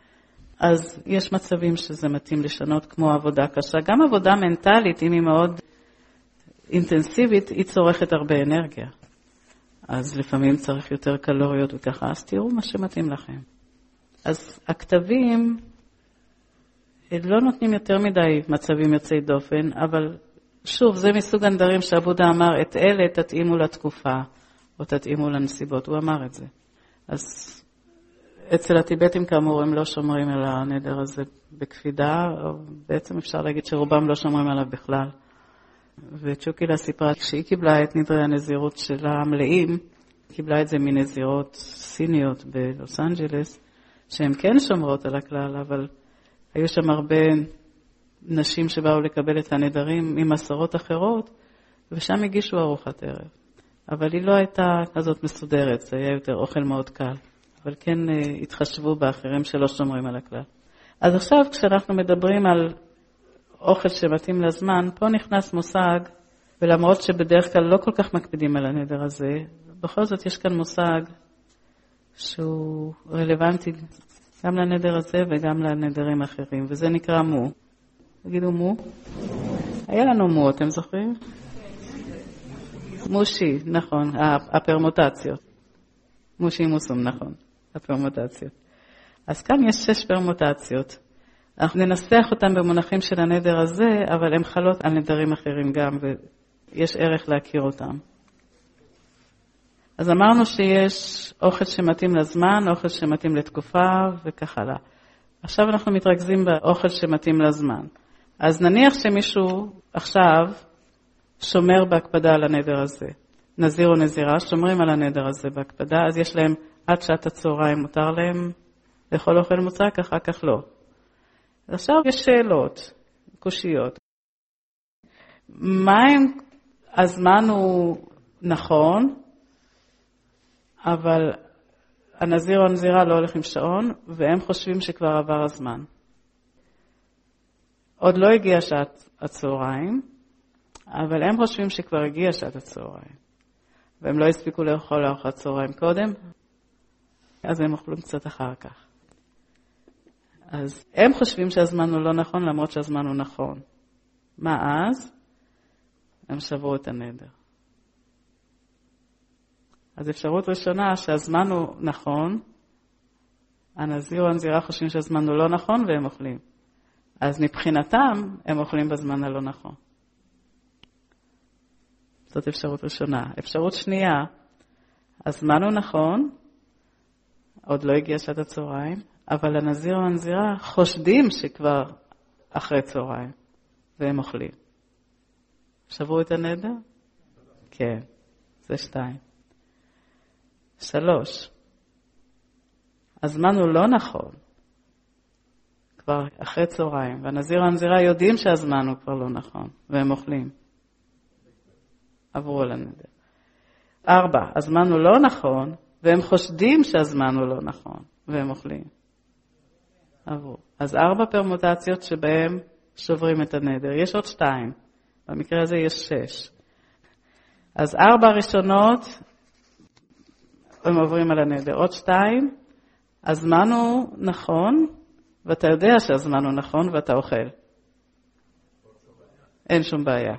S1: אז יש מצבים שזה מתאים לשנות כמו עבודה קשה. גם עבודה מנטלית, אם היא מאוד אינטנסיבית, היא צורכת הרבה אנרגיה. אז לפעמים צריך יותר קלוריות וככה, אז תראו מה שמתאים לכם. אז הכתבים לא נותנים יותר מדי מצבים יוצאי דופן, אבל שוב, זה מסוג הנדרים שהבודה אמר, את אלה תתאימו לתקופה, או תתאימו לנסיבות, הוא אמר את זה. אז אצל הטיבטים כאמור הם לא שומרים על הנדר הזה בקפידה, או בעצם אפשר להגיד שרובם לא שומרים עליו בכלל. וצ'וקילה סיפרה, כשהיא קיבלה את נדרי הנזירות שלה המלאים, קיבלה את זה מנזירות סיניות בלוס אנג'לס, שהן כן שומרות על הכלל, אבל היו שם הרבה נשים שבאו לקבל את הנדרים ממסורות אחרות, ושם הגישו ארוחת ערב. אבל היא לא הייתה כזאת מסודרת, זה היה יותר אוכל מאוד קל. אבל כן התחשבו באחרים שלא שומרים על הכלל. אז עכשיו כשאנחנו מדברים על אוכל שמתאים לזמן, פה נכנס מושג, ולמרות שבדרך כלל לא כל כך מקפידים על הנדר הזה, בכל זאת יש כאן מושג שהוא רלוונטי גם לנדר הזה וגם לנדרים אחרים, וזה נקרא מו. תגידו מו. היה לנו מו, אתם זוכרים? מושי, נכון, הפרמוטציות. מושי מוסום, נכון, הפרמוטציות. אז כאן יש 6 פרמוטציות. אנחנו ננסח אותן במונחים של הנדר הזה, אבל הן חלות על נדרים אחרים גם, ויש ערך להכיר אותם. אז אמרנו שיש אוכל שמתאים לזמן, אוכל שמתאים לתקופה וכך הלאה. עכשיו אנחנו מתרכזים באוכל שמתאים לזמן. אז נניח שמישהו עכשיו שומר בהקפדה על הנדר הזה. נזיר או נזירה שומרים על הנדר הזה בהקפדה, אז יש להם עד שעת הצהריים מותר להם לאכול אוכל מוצק, אחר כך לא. עכשיו יש שאלות, קושיות. מה אם הזמן הוא נכון, אבל הנזיר או הנזירה לא הולך עם שעון, והם חושבים שכבר עבר הזמן. עוד לא הגיעה שעת הצהריים, אבל הם חושבים שכבר הגיעה שעת הצהריים. והם לא הספיקו לאכול ארוחת צהריים קודם, אז הם אוכלים קצת אחר כך. אז הם חושבים שהזמן הוא לא נכון, למרות שהזמן הוא נכון. מה אז? הם שברו את הנדר. אז אפשרות ראשונה שהזמן הוא נכון, הנזיר או הנזירה חושבים שהזמן הוא לא נכון והם אוכלים. אז מבחינתם הם אוכלים בזמן הלא נכון. זאת אפשרות ראשונה. אפשרות שנייה, הזמן הוא נכון, עוד לא הגיע שעת הצהריים, אבל הנזיר או הנזירה חושדים שכבר אחרי צהריים, והם אוכלים. שברו את הנדר? כן, זה 2. 3. הזמן הוא לא נכון, כבר אחרי צהריים, והנזיר או הנזירה יודעים שהזמן הוא כבר לא נכון, והם אוכלים. עברו על הנדר. 4. הזמן הוא לא נכון, והם חושדים שהזמן הוא לא נכון, והם אוכלים. עברו. אז 4 פרמוטציות שבהם שוברים את הנדר. יש עוד 2. במקרה הזה יש 6. אז 4 ראשונות, הם עוברים על הנדר. עוד 2, הזמן הוא נכון, ואתה יודע שהזמן הוא נכון, ואתה אוכל. אין שום בעיה.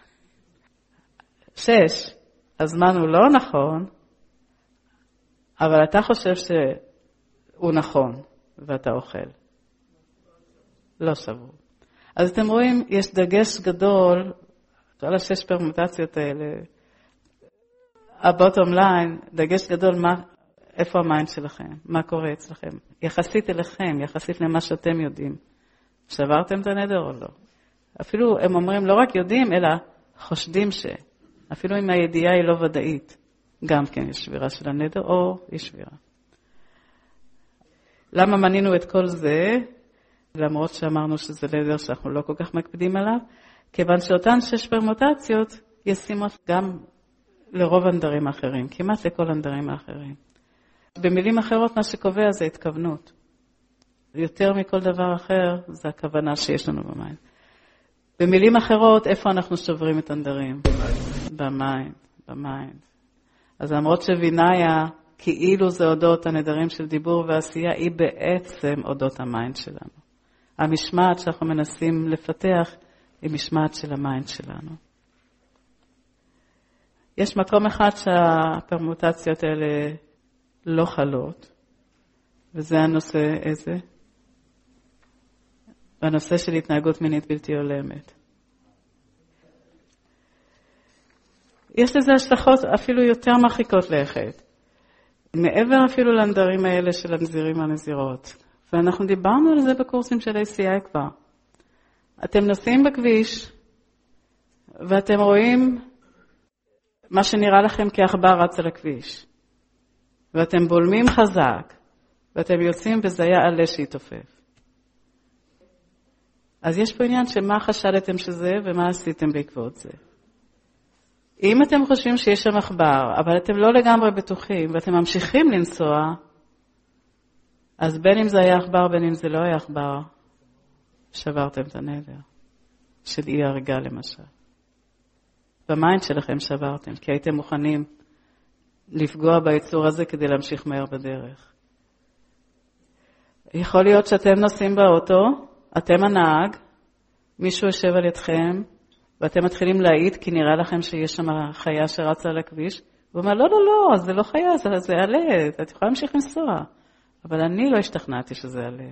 S1: 6, הזמן הוא לא נכון, אבל אתה חושב שהוא נכון, ואתה אוכל. לא שבור. אז אתם רואים, יש דגש גדול על 6 פרמוטציות האלה. הבוטום ליין, דגש גדול, איפה המיינד שלכם? מה קורה אצלכם? יחסית אליכם, יחסית למה שאתם יודעים. שברתם את הנדר או לא? אפילו הם אומרים לא רק יודעים, אלא חושדים אפילו אם הידיעה היא לא ודאית, גם כן יש שבירה של הנדר או יש שבירה. למה מנינו את כל זה? למרות שאמרנו שזה נדר שאנחנו לא כל כך מקפידים עליו, כיוון שאותן 6 פרמוטציות ישימות גם לרוב הנדרים האחרים, כמעט לכל הנדרים האחרים. במילים אחרות מה שקובע זה התכוונות. יותר מכל דבר אחר זה הכוונה שיש לנו במיינד. במילים אחרות, איפה אנחנו שוברים את הנדרים? במיינד. אז למרות שוויניה כאילו זה אודות הנדרים של דיבור ועשייה, היא בעצם אודות המיינד שלנו. המשמעת שאנחנו מנסים לפתח היא משמעת של המיינד שלנו. יש מקום אחד שהפרמוטציות האלה לא חלות, וזה הנושא איזה? הנושא של התנהגות מינית בלתי הולמת. יש לזה השלכות אפילו יותר מרחיקות לכת, מעבר אפילו לנדרים האלה של הנזירים והנזירות. ואנחנו דיברנו על זה בקורסים של ACI כבר. אתם נוסעים בכביש, ואתם רואים מה שנראה לכם כעכבר רץ על הכביש. ואתם בולמים חזק, ואתם יוצאים וזה היה עלה שהתעופף. אז יש פה עניין שמה חשדתם שזה ומה עשיתם בעקבות זה. אם אתם חושבים שיש שם עכבר, אבל אתם לא לגמרי בטוחים, ואתם ממשיכים לנסוע, אז בין אם זה היה עכבר, בין אם זה לא היה עכבר, שברתם את הנדר. של אי הרגע למשל. במיינד שלכם שברתם, כי הייתם מוכנים לפגוע ביצור הזה כדי להמשיך מהר בדרך. יכול להיות שאתם נוסעים באוטו, אתם הנהג, מישהו יושב על ידכם, ואתם מתחילים להעיד כי נראה לכם שיש שם חיה שרצה על הכביש, והוא אומר, לא, זה לא חיה, זה עלה, את יכולה להמשיך לנסוע. אבל אני לא השתכנעתי שזה עלה.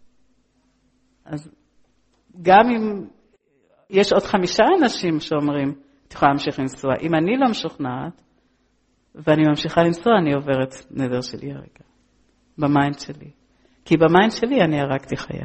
S1: אז גם אם יש עוד 5 אנשים שאומרים, את יכולה להמשיך לנסוע, אם אני לא משוכנעת, ואני ממשיכה לנסוע, אני עוברת נדר שלי הרגע. במיינד שלי. כי במיינד שלי אני הרגתי חיה.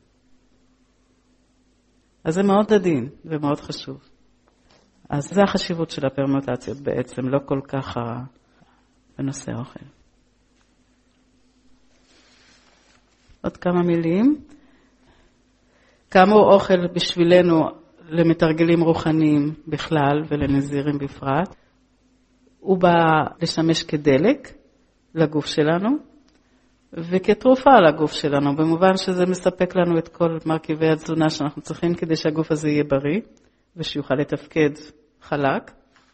S1: אז זה מאוד עדין ומאוד חשוב. אז זה החשיבות של הפרמוטציות בעצם, לא כל כך בנושא האוכל. עוד כמה מילים. כאמור, אוכל בשבילנו למתרגלים רוחניים בכלל ולנזירים בפרט. הוא בא לשמש כדלק לגוף שלנו, וכתרופה לגוף שלנו, במובן שזה מספק לנו את כל מרכיבי התזונה שאנחנו צריכים כדי שהגוף הזה יהיה בריא, ושיוכל לתפקד חלק.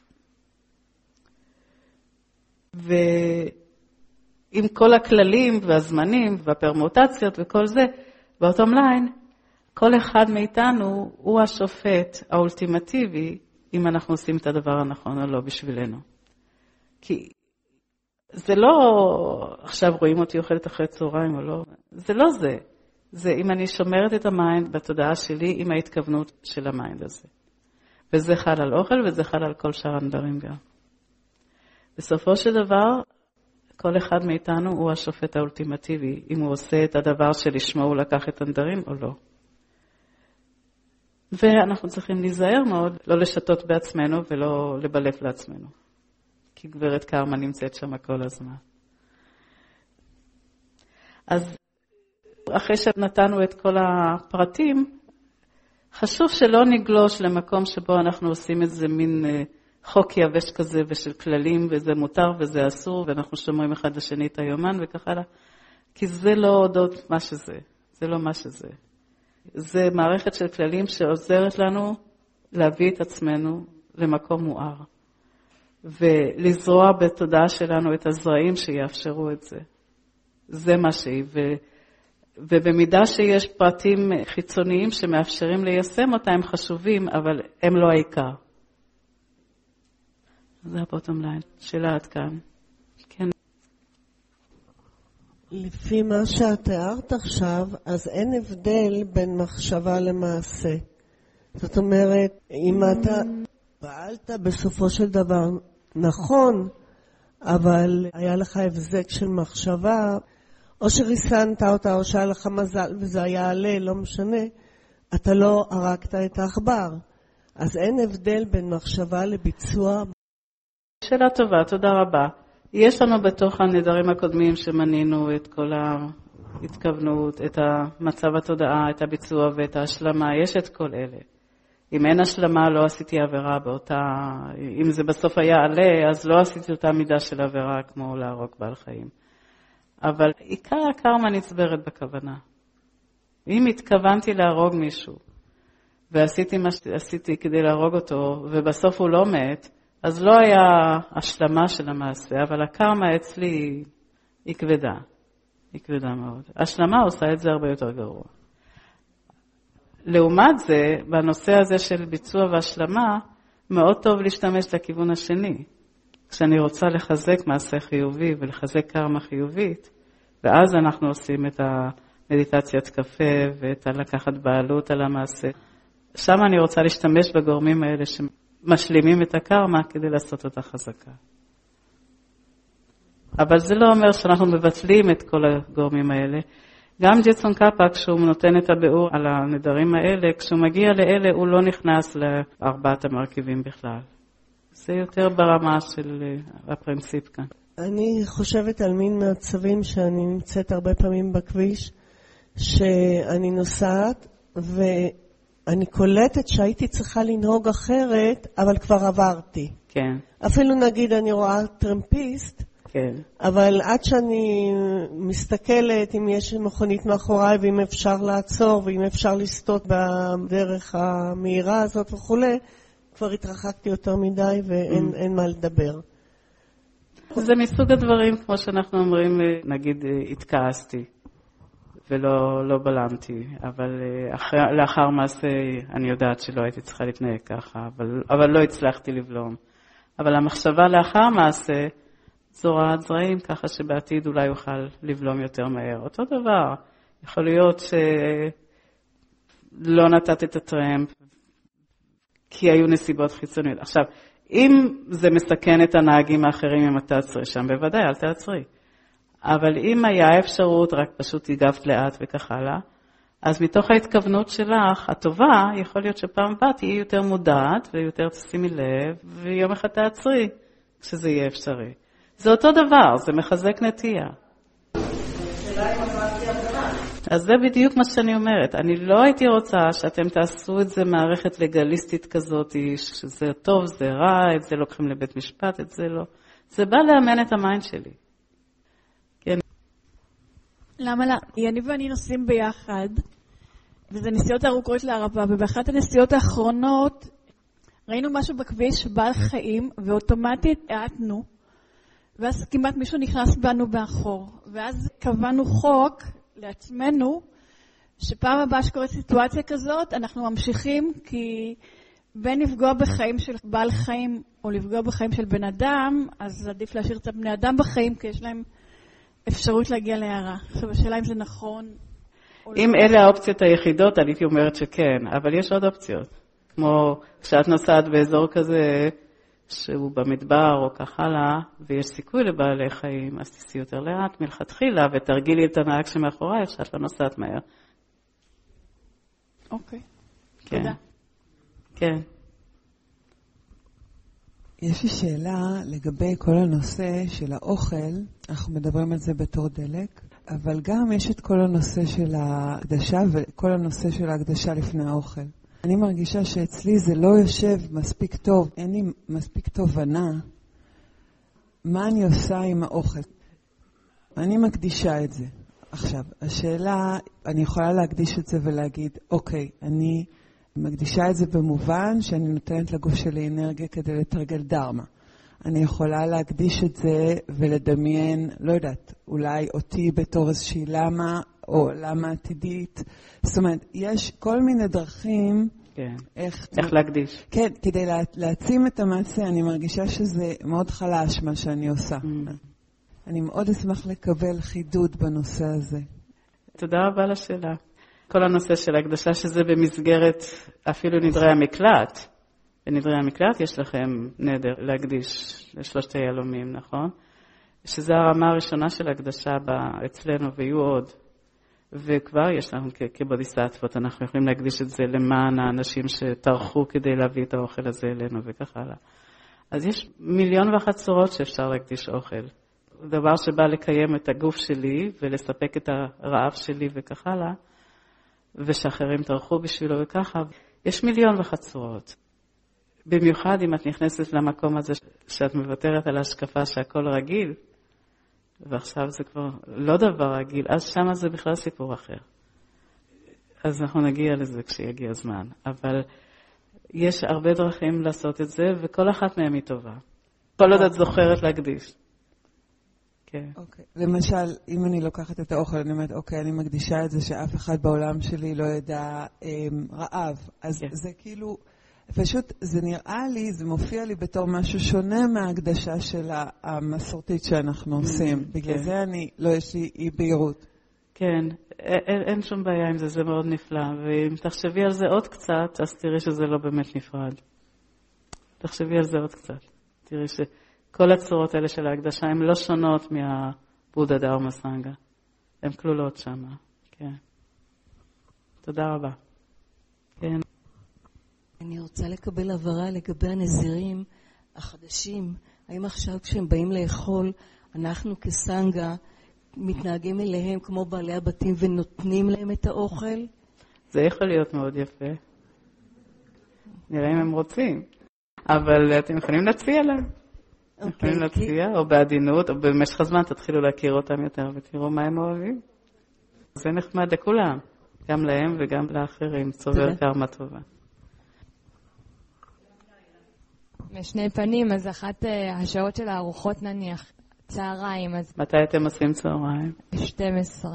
S1: ועם כל הכללים והזמנים והפרמוטציות וכל זה, באותום ליין, כל אחד מאיתנו הוא השופט האולטימטיבי, אם אנחנו עושים את הדבר הנכון או לא בשבילנו. כי זה לא, עכשיו רואים אותי אוכלת אחרי צהריים או לא, זה לא זה. זה אם אני שומרת את המיינד בתודעה שלי עם ההתכוונות של המיינד הזה. וזה חל על אוכל וזה חל על כל שאר הנדרים גם. בסופו של דבר, כל אחד מאיתנו הוא השופט האולטימטיבי, אם הוא עושה את הדבר שלשמו הוא לקח את הנדרים או לא. ואנחנו צריכים להיזהר מאוד, לא לשתות בעצמנו ולא לבלף לעצמנו. כי גברת קרמה נמצאת שם כל הזמן. אז אחרי שנתנו את כל הפרטים, חשוב שלא נגלוש למקום שבו אנחנו עושים איזה מין חוק יבש כזה ושל כללים, וזה מותר וזה אסור, ואנחנו שומרים אחד לשני את היומן וככה הלאה. כי זה לא הודות מה שזה, זה לא מה שזה. זה מערכת של כללים שעוזרת לנו להביא את עצמנו למקום מואר. ולזרוע בתודעה שלנו את הזרעים שיאפשרו את זה. זה מה שהיא. ובמידה שיש פרטים חיצוניים שמאפשרים ליישם אותה, הם חשובים, אבל הם לא העיקר. זה הבוטום ליין. שאלה עד כאן. כן.
S6: לפי מה שאת תיארת עכשיו, אז אין הבדל בין מחשבה למעשה. זאת אומרת, אם אתה פעלת בסופו של דבר נכון, אבל היה לך הבזק של מחשבה, או שריסנת אותה, או שהיה לך מזל, וזה היה עלה, לא משנה, אתה לא הרגת את העכבר. אז אין הבדל בין מחשבה לביצוע.
S1: שאלה טובה, תודה רבה. יש לנו בתוך הנדרים הקודמים שמנינו את כל ההתכוונות, את המצב התודעה, את הביצוע ואת ההשלמה, יש את כל אלה. אם אין השלמה, לא עשיתי עבירה באותה, אם זה בסוף היה עלה, אז לא עשיתי אותה מידה של עבירה כמו להרוג בעל חיים. אבל עיקר הקרמה נצברת בכוונה. אם התכוונתי להרוג מישהו, ועשיתי מה שעשיתי כדי להרוג אותו, ובסוף הוא לא מת, אז לא היה השלמה של המעשה, אבל הקרמה אצלי היא כבדה. היא כבדה מאוד. השלמה עושה את זה הרבה יותר גרוע. לעומת זה, בנושא הזה של ביצוע והשלמה, מאוד טוב להשתמש לכיוון השני. כשאני רוצה לחזק מעשה חיובי ולחזק קרמה חיובית, ואז אנחנו עושים את המדיטציית קפה ואת לקחת בעלות על המעשה. שם אני רוצה להשתמש בגורמים האלה שמשלימים את הקרמה כדי לעשות אותה חזקה. אבל זה לא אומר שאנחנו מבטלים את כל הגורמים האלה. גם ג'טסון קאפה, כשהוא נותן את הביאור על הנדרים האלה, כשהוא מגיע לאלה הוא לא נכנס לארבעת המרכיבים בכלל. זה יותר ברמה של הפרינציפ כאן.
S6: אני חושבת על מין מצבים שאני נמצאת הרבה פעמים בכביש, שאני נוסעת ואני קולטת שהייתי צריכה לנהוג אחרת, אבל כבר עברתי.
S1: כן.
S6: אפילו נגיד אני רואה טרמפיסט,
S1: כן.
S6: אבל עד שאני מסתכלת אם יש מכונית מאחוריי ואם אפשר לעצור ואם אפשר לסטות בדרך המהירה הזאת וכו', כבר התרחקתי יותר מדי ואין מה לדבר.
S1: זה מסוג הדברים, כמו שאנחנו אומרים, נגיד התכעסתי ולא בלמתי, אבל לאחר מעשה אני יודעת שלא הייתי צריכה להתנהג ככה, אבל לא הצלחתי לבלום. אבל המחשבה לאחר מעשה זורעת זרעים, ככה שבעתיד אולי יוכל לבלום יותר מהר. אותו דבר, יכול להיות שלא נתת את הטרמפ, כי היו נסיבות חיצוניות. עכשיו, אם זה מסכן את הנהגים האחרים אם אתה תעצרי שם, בוודאי, אל תעצרי. אבל אם היה אפשרות, רק פשוט הגבת לאט וכך הלאה, אז מתוך ההתכוונות שלך, הטובה, יכול להיות שפעם הבאה תהיי יותר מודעת ויותר תשימי לב, ויום אחד תעצרי, כשזה יהיה אפשרי. זה אותו דבר, זה מחזק נטייה. אז זה בדיוק מה שאני אומרת. אני לא הייתי רוצה שאתם תעשו את זה מערכת לגליסטית כזאת, שזה טוב, זה רע, את זה לוקחים לבית משפט, את זה לא. זה בא לאמן את המיינד שלי. כן.
S7: למה לא? אני ואני נוסעים ביחד, וזה נסיעות ארוכות לערבה, ובאחת הנסיעות האחרונות ראינו משהו בכביש, בעל חיים, ואוטומטית העטנו, ואז כמעט מישהו נכנס בנו באחור. ואז קבענו חוק לעצמנו, שפעם הבאה שקורית סיטואציה כזאת, אנחנו ממשיכים, כי בין לפגוע בחיים של בעל חיים, או לפגוע בחיים של בן אדם, אז עדיף להשאיר את בני אדם בחיים, כי יש להם אפשרות להגיע להערה. עכשיו, השאלה אם זה נכון.
S1: אם אלה האופציות היחידות, אני הייתי אומרת שכן, אבל יש עוד אופציות. כמו כשאת נוסעת באזור כזה, שהוא במדבר או כך הלאה, ויש סיכוי לבעלי חיים, אז תיסי יותר לאט מלכתחילה, ותרגילי את הנהג שמאחורי, שאת לא נוסעת מהר.
S7: אוקיי.
S1: כן.
S7: תודה.
S1: כן.
S8: יש לי שאלה לגבי כל הנושא של האוכל, אנחנו מדברים על זה בתור דלק, אבל גם יש את כל הנושא של ההקדשה וכל הנושא של ההקדשה לפני האוכל. אני מרגישה שאצלי זה לא יושב מספיק טוב, אין לי מספיק תובנה מה אני עושה עם האוכל. אני מקדישה את זה. עכשיו, השאלה, אני יכולה להקדיש את זה ולהגיד, אוקיי, אני מקדישה את זה במובן שאני נותנת לגוף שלי אנרגיה כדי לתרגל דרמה. אני יכולה להקדיש את זה ולדמיין, לא יודעת, אולי אותי בתור איזושהי למה, או למה עתידית. זאת אומרת, יש כל מיני דרכים
S1: כן. איך להקדיש.
S8: כן, כדי להעצים את המעשה, אני מרגישה שזה מאוד חלש מה שאני עושה. אני מאוד אשמח לקבל חידוד בנושא הזה.
S1: תודה רבה לשאלה. כל הנושא של הקדשה שזה במסגרת אפילו נדרי המקלט. בנדרי המקלט יש לכם נדר להקדיש לשלושת היהלומים, נכון? שזה הרמה הראשונה של הקדשה אצלנו ויהיו עוד. וכבר יש לנו כבודיסטוות, אנחנו יכולים להקדיש את זה למען האנשים שטרחו כדי להביא את האוכל הזה אלינו וכך הלאה. אז יש 1,000,001 צורות שאפשר להקדיש אוכל. דבר שבא לקיים את הגוף שלי ולספק את הרעב שלי וכך הלאה, ושאחרים טרחו בשבילו וככה. יש 1,000,001 צורות. במיוחד אם את נכנסת למקום הזה שאת מוותרת על ההשקפה שהכל רגיל, ועכשיו זה כבר לא דבר רגיל, אז שמה זה בכלל סיפור אחר. אז אנחנו נגיע לזה כשיגיע הזמן. אבל יש הרבה דרכים לעשות את זה, וכל אחת מהן היא טובה. כל עוד את זוכרת להקדיש. כן.
S8: אוקיי. למשל, אם אני לוקחת את האוכל, אני אומרת, אוקיי, אני מקדישה את זה שאף אחד בעולם שלי לא ידע רעב. אז זה כאילו, פשוט זה נראה לי, זה מופיע לי בתור משהו שונה מההקדשה של המסורתית שאנחנו עושים. בגלל זה יש לי אי בהירות.
S1: כן, אין שום בעיה עם זה, זה מאוד נפלא. ואם תחשבי על זה עוד קצת, אז תראי שזה לא באמת נפרד. תחשבי על זה עוד קצת. תראי שכל הצורות האלה של ההקדשה הן לא שונות מהבודה דארמה סנגה. הן כלולות שם. כן. תודה רבה. כן.
S2: אני רוצה לקבל הבהרה לגבי הנזירים החדשים. האם עכשיו כשהם באים לאכול, אנחנו כסנגה מתנהגים אליהם כמו בעלי הבתים ונותנים להם את האוכל?
S1: זה יכול להיות מאוד יפה. נראה אם הם רוצים. אבל אתם יכולים להציע להם. יכולים להציע, או בעדינות, או במשך הזמן תתחילו להכיר אותם יותר ותראו מה הם אוהבים. זה נחמד לכולם. גם להם וגם לאחרים. צובר קרמה טובה.
S9: משני פנים, אז אחת השעות של הארוחות נניח, צהריים, אז...
S1: מתי אתם עושים צהריים?
S9: 12.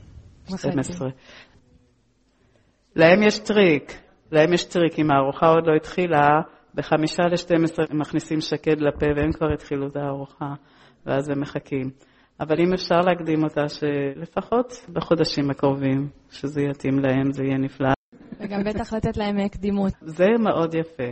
S1: להם יש טריק. אם הארוחה עוד לא התחילה, ב11:55 הם מכניסים שקד לפה והם כבר התחילו את הארוחה, ואז הם מחכים. אבל אם אפשר להקדים אותה, שלפחות בחודשים הקרובים, שזה יתאים להם, זה יהיה נפלא.
S9: וגם בטח לתת להם קדימות.
S1: זה מאוד יפה.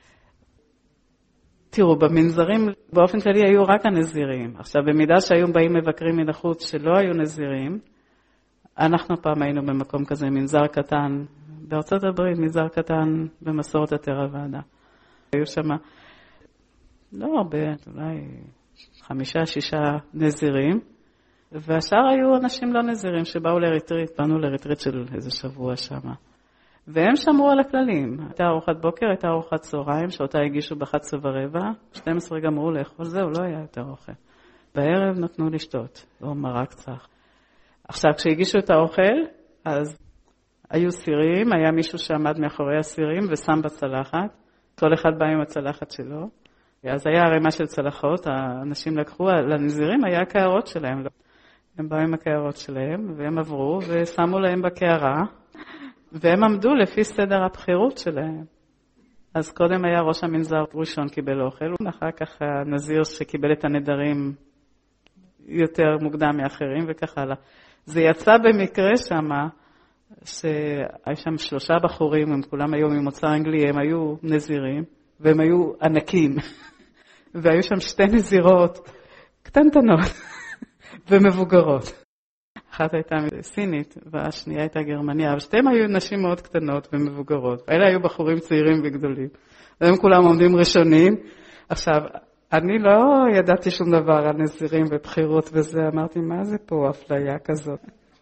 S1: תראו, במנזרים באופן כללי היו רק הנזירים. עכשיו, במידה שהיו באים מבקרים מן החוץ שלא היו נזירים, אנחנו פעם היינו במקום כזה, מנזר קטן, בארצות הברית, מנזר קטן במסורת התרוואדה. היו שם, לא הרבה, אולי 5-6 נזירים, והשאר היו אנשים לא נזירים שבאו לריטריט, באנו לריטריט של איזה שבוע שם. והם שמרו על הכללים. הייתה ארוחת בוקר, הייתה ארוחת צהריים, שאותה הגישו ב11:15, 12 גמרו לאכול, זהו, לא היה יותר אוכל. בערב נתנו לשתות, או מרק צח. עכשיו, כשהגישו את האוכל, אז היו סירים, היה מישהו שעמד מאחורי הסירים ושם בצלחת, כל אחד בא עם הצלחת שלו, אז היה ערימה של צלחות, האנשים לקחו, לנזירים היה הקערות שלהם, הם באו עם הקערות שלהם, והם עברו ושמו להם בקערה, והם עמדו לפי סדר הבחירות שלהם. אז קודם היה ראש המנזר ראשון קיבל אוכל, ואחר כך הנזיר שקיבל את הנדרים יותר מוקדם מאחרים וכך הלאה. זה יצא במקרה שמה, שהיו שם 3 בחורים, הם כולם היו ממוצא אנגלי, הם היו נזירים, והם היו ענקים. והיו שם 2 נזירות קטנטנות ומבוגרות. אחת הייתה סינית, והשנייה הייתה גרמניה, אבל שתיהם היו נשים מאוד קטנות ומבוגרות. אלה היו בחורים צעירים וגדולים. והם כולם עומדים ראשונים. עכשיו, אני לא ידעתי שום דבר על נזירים ובחירות וזה, אמרתי, מה זה פה אפליה כזאת?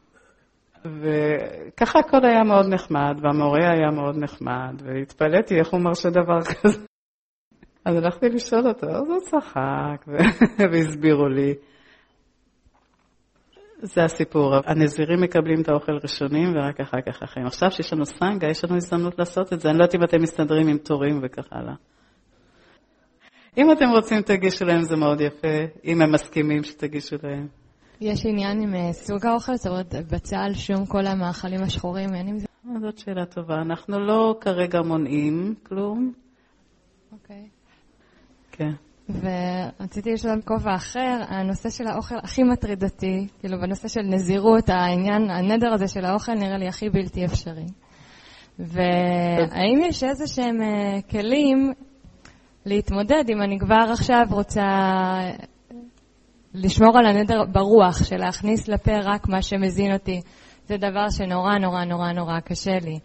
S1: וככה הכל היה מאוד נחמד, והמורה היה מאוד נחמד, והתפלאתי איך הוא מרשה דבר כזה. אז הלכתי לשאול אותו, אז הוא צחק, והסבירו לי. זה הסיפור, הנזירים מקבלים את האוכל ראשונים ורק אחר כך אחרים. עכשיו שיש לנו סנגה, יש לנו הזדמנות לעשות את זה. אני לא יודעת אם אתם מסתדרים עם תורים וכך הלאה. אם אתם רוצים תגישו להם זה מאוד יפה, אם הם מסכימים שתגישו להם.
S9: יש עניין עם סוג האוכל, זאת אומרת, בצל, שום, כל המאכלים השחורים, אין עם זה?
S1: זאת שאלה טובה. אנחנו לא כרגע מונעים כלום.
S9: אוקיי.
S1: כן.
S9: ורציתי לשאול כובע אחר, הנושא של האוכל הכי מטריד אותי, כאילו בנושא של נזירות, העניין, הנדר הזה של האוכל נראה לי הכי בלתי אפשרי. והאם יש איזה שהם כלים להתמודד אם אני כבר עכשיו רוצה לשמור על הנדר ברוח, של להכניס לפה רק מה שמזין אותי. זה דבר שנורא נורא נורא נורא קשה לי.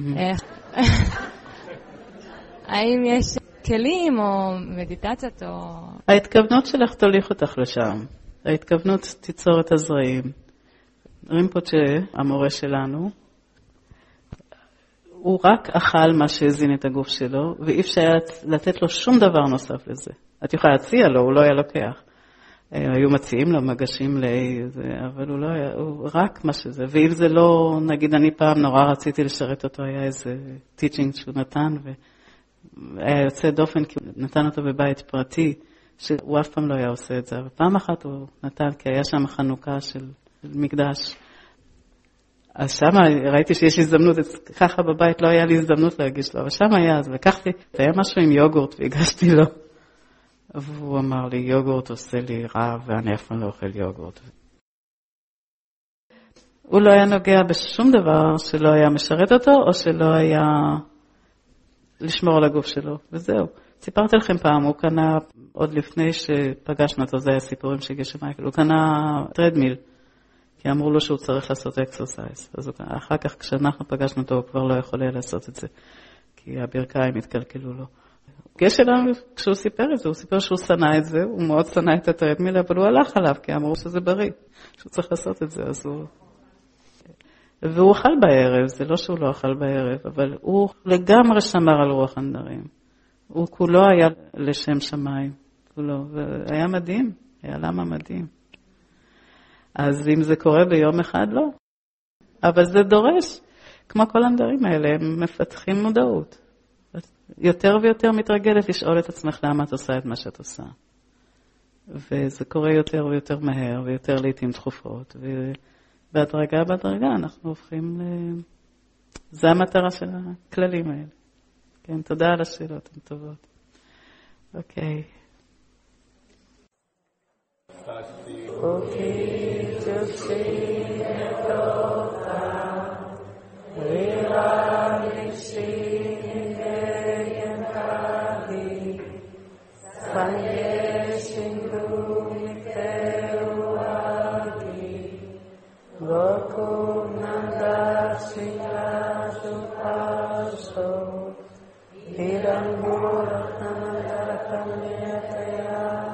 S9: האם יש כלים או מדיטציות או...
S1: ההתכוונות שלך תוליך אותך לשם. ההתכוונות תיצור את הזרעים. רימפוצ'ה, המורה שלנו, הוא רק אכל מה שהזין את הגוף שלו, ואי אפשר לתת לו שום דבר נוסף לזה. את יכולה להציע לו, הוא לא היה לוקח. היו מציעים לו מגשים אבל הוא לא היה, הוא רק מה שזה. ואם זה לא, נגיד אני פעם נורא רציתי לשרת אותו, היה איזה טיצ'ינג שהוא נתן, והיה יוצא דופן, כי הוא נתן אותו בבית פרטי, שהוא אף פעם לא היה עושה את זה. אבל פעם אחת הוא נתן, כי היה שם חנוכה של מקדש. אז שם ראיתי שיש הזדמנות, ככה בבית לא היה לי הזדמנות להגיש לו, אבל שם היה, אז לקחתי, היה משהו עם יוגורט והגשתי לו. והוא אמר לי, יוגורט עושה לי רע, ואני אף פעם לא אוכל יוגורט. הוא לא היה נוגע בשום דבר שלא היה משרת אותו, או שלא היה לשמור על הגוף שלו, וזהו. סיפרתי לכם פעם, הוא קנה, עוד לפני שפגשנו אותו, זה היה סיפורים שהגיש מייקל, הוא קנה טרדמיל, כי אמרו לו שהוא צריך לעשות אקסרסייז. אז אחר כך כשאנחנו פגשנו אותו, הוא כבר לא יכול היה לעשות את זה, כי הברכיים התקלקלו לו. יש אליו, כשהוא סיפר את זה, הוא סיפר שהוא שנא את זה, הוא מאוד שנא את הטרדמיל, אבל הוא הלך עליו, כי אמרו שזה בריא, שהוא צריך לעשות את זה, אז הוא... והוא אכל בערב, זה לא שהוא לא אכל בערב, אבל הוא לגמרי שמר על רוח הנדרים. הוא כולו היה לשם שמיים, כולו, והיה מדהים, היה למה מדהים. אז אם זה קורה ביום אחד, לא. אבל זה דורש, כמו כל הנדרים האלה, הם מפתחים מודעות. יותר ויותר מתרגלת לשאול את עצמך למה את עושה את מה שאת עושה. וזה קורה יותר ויותר מהר, ויותר לעתים תכופות, ובהדרגה בהדרגה אנחנו הופכים זה המטרה של הכללים האלה. כן, תודה על השאלות, הן טובות. אוקיי. Viram Guru Ratnam Darakam Yataya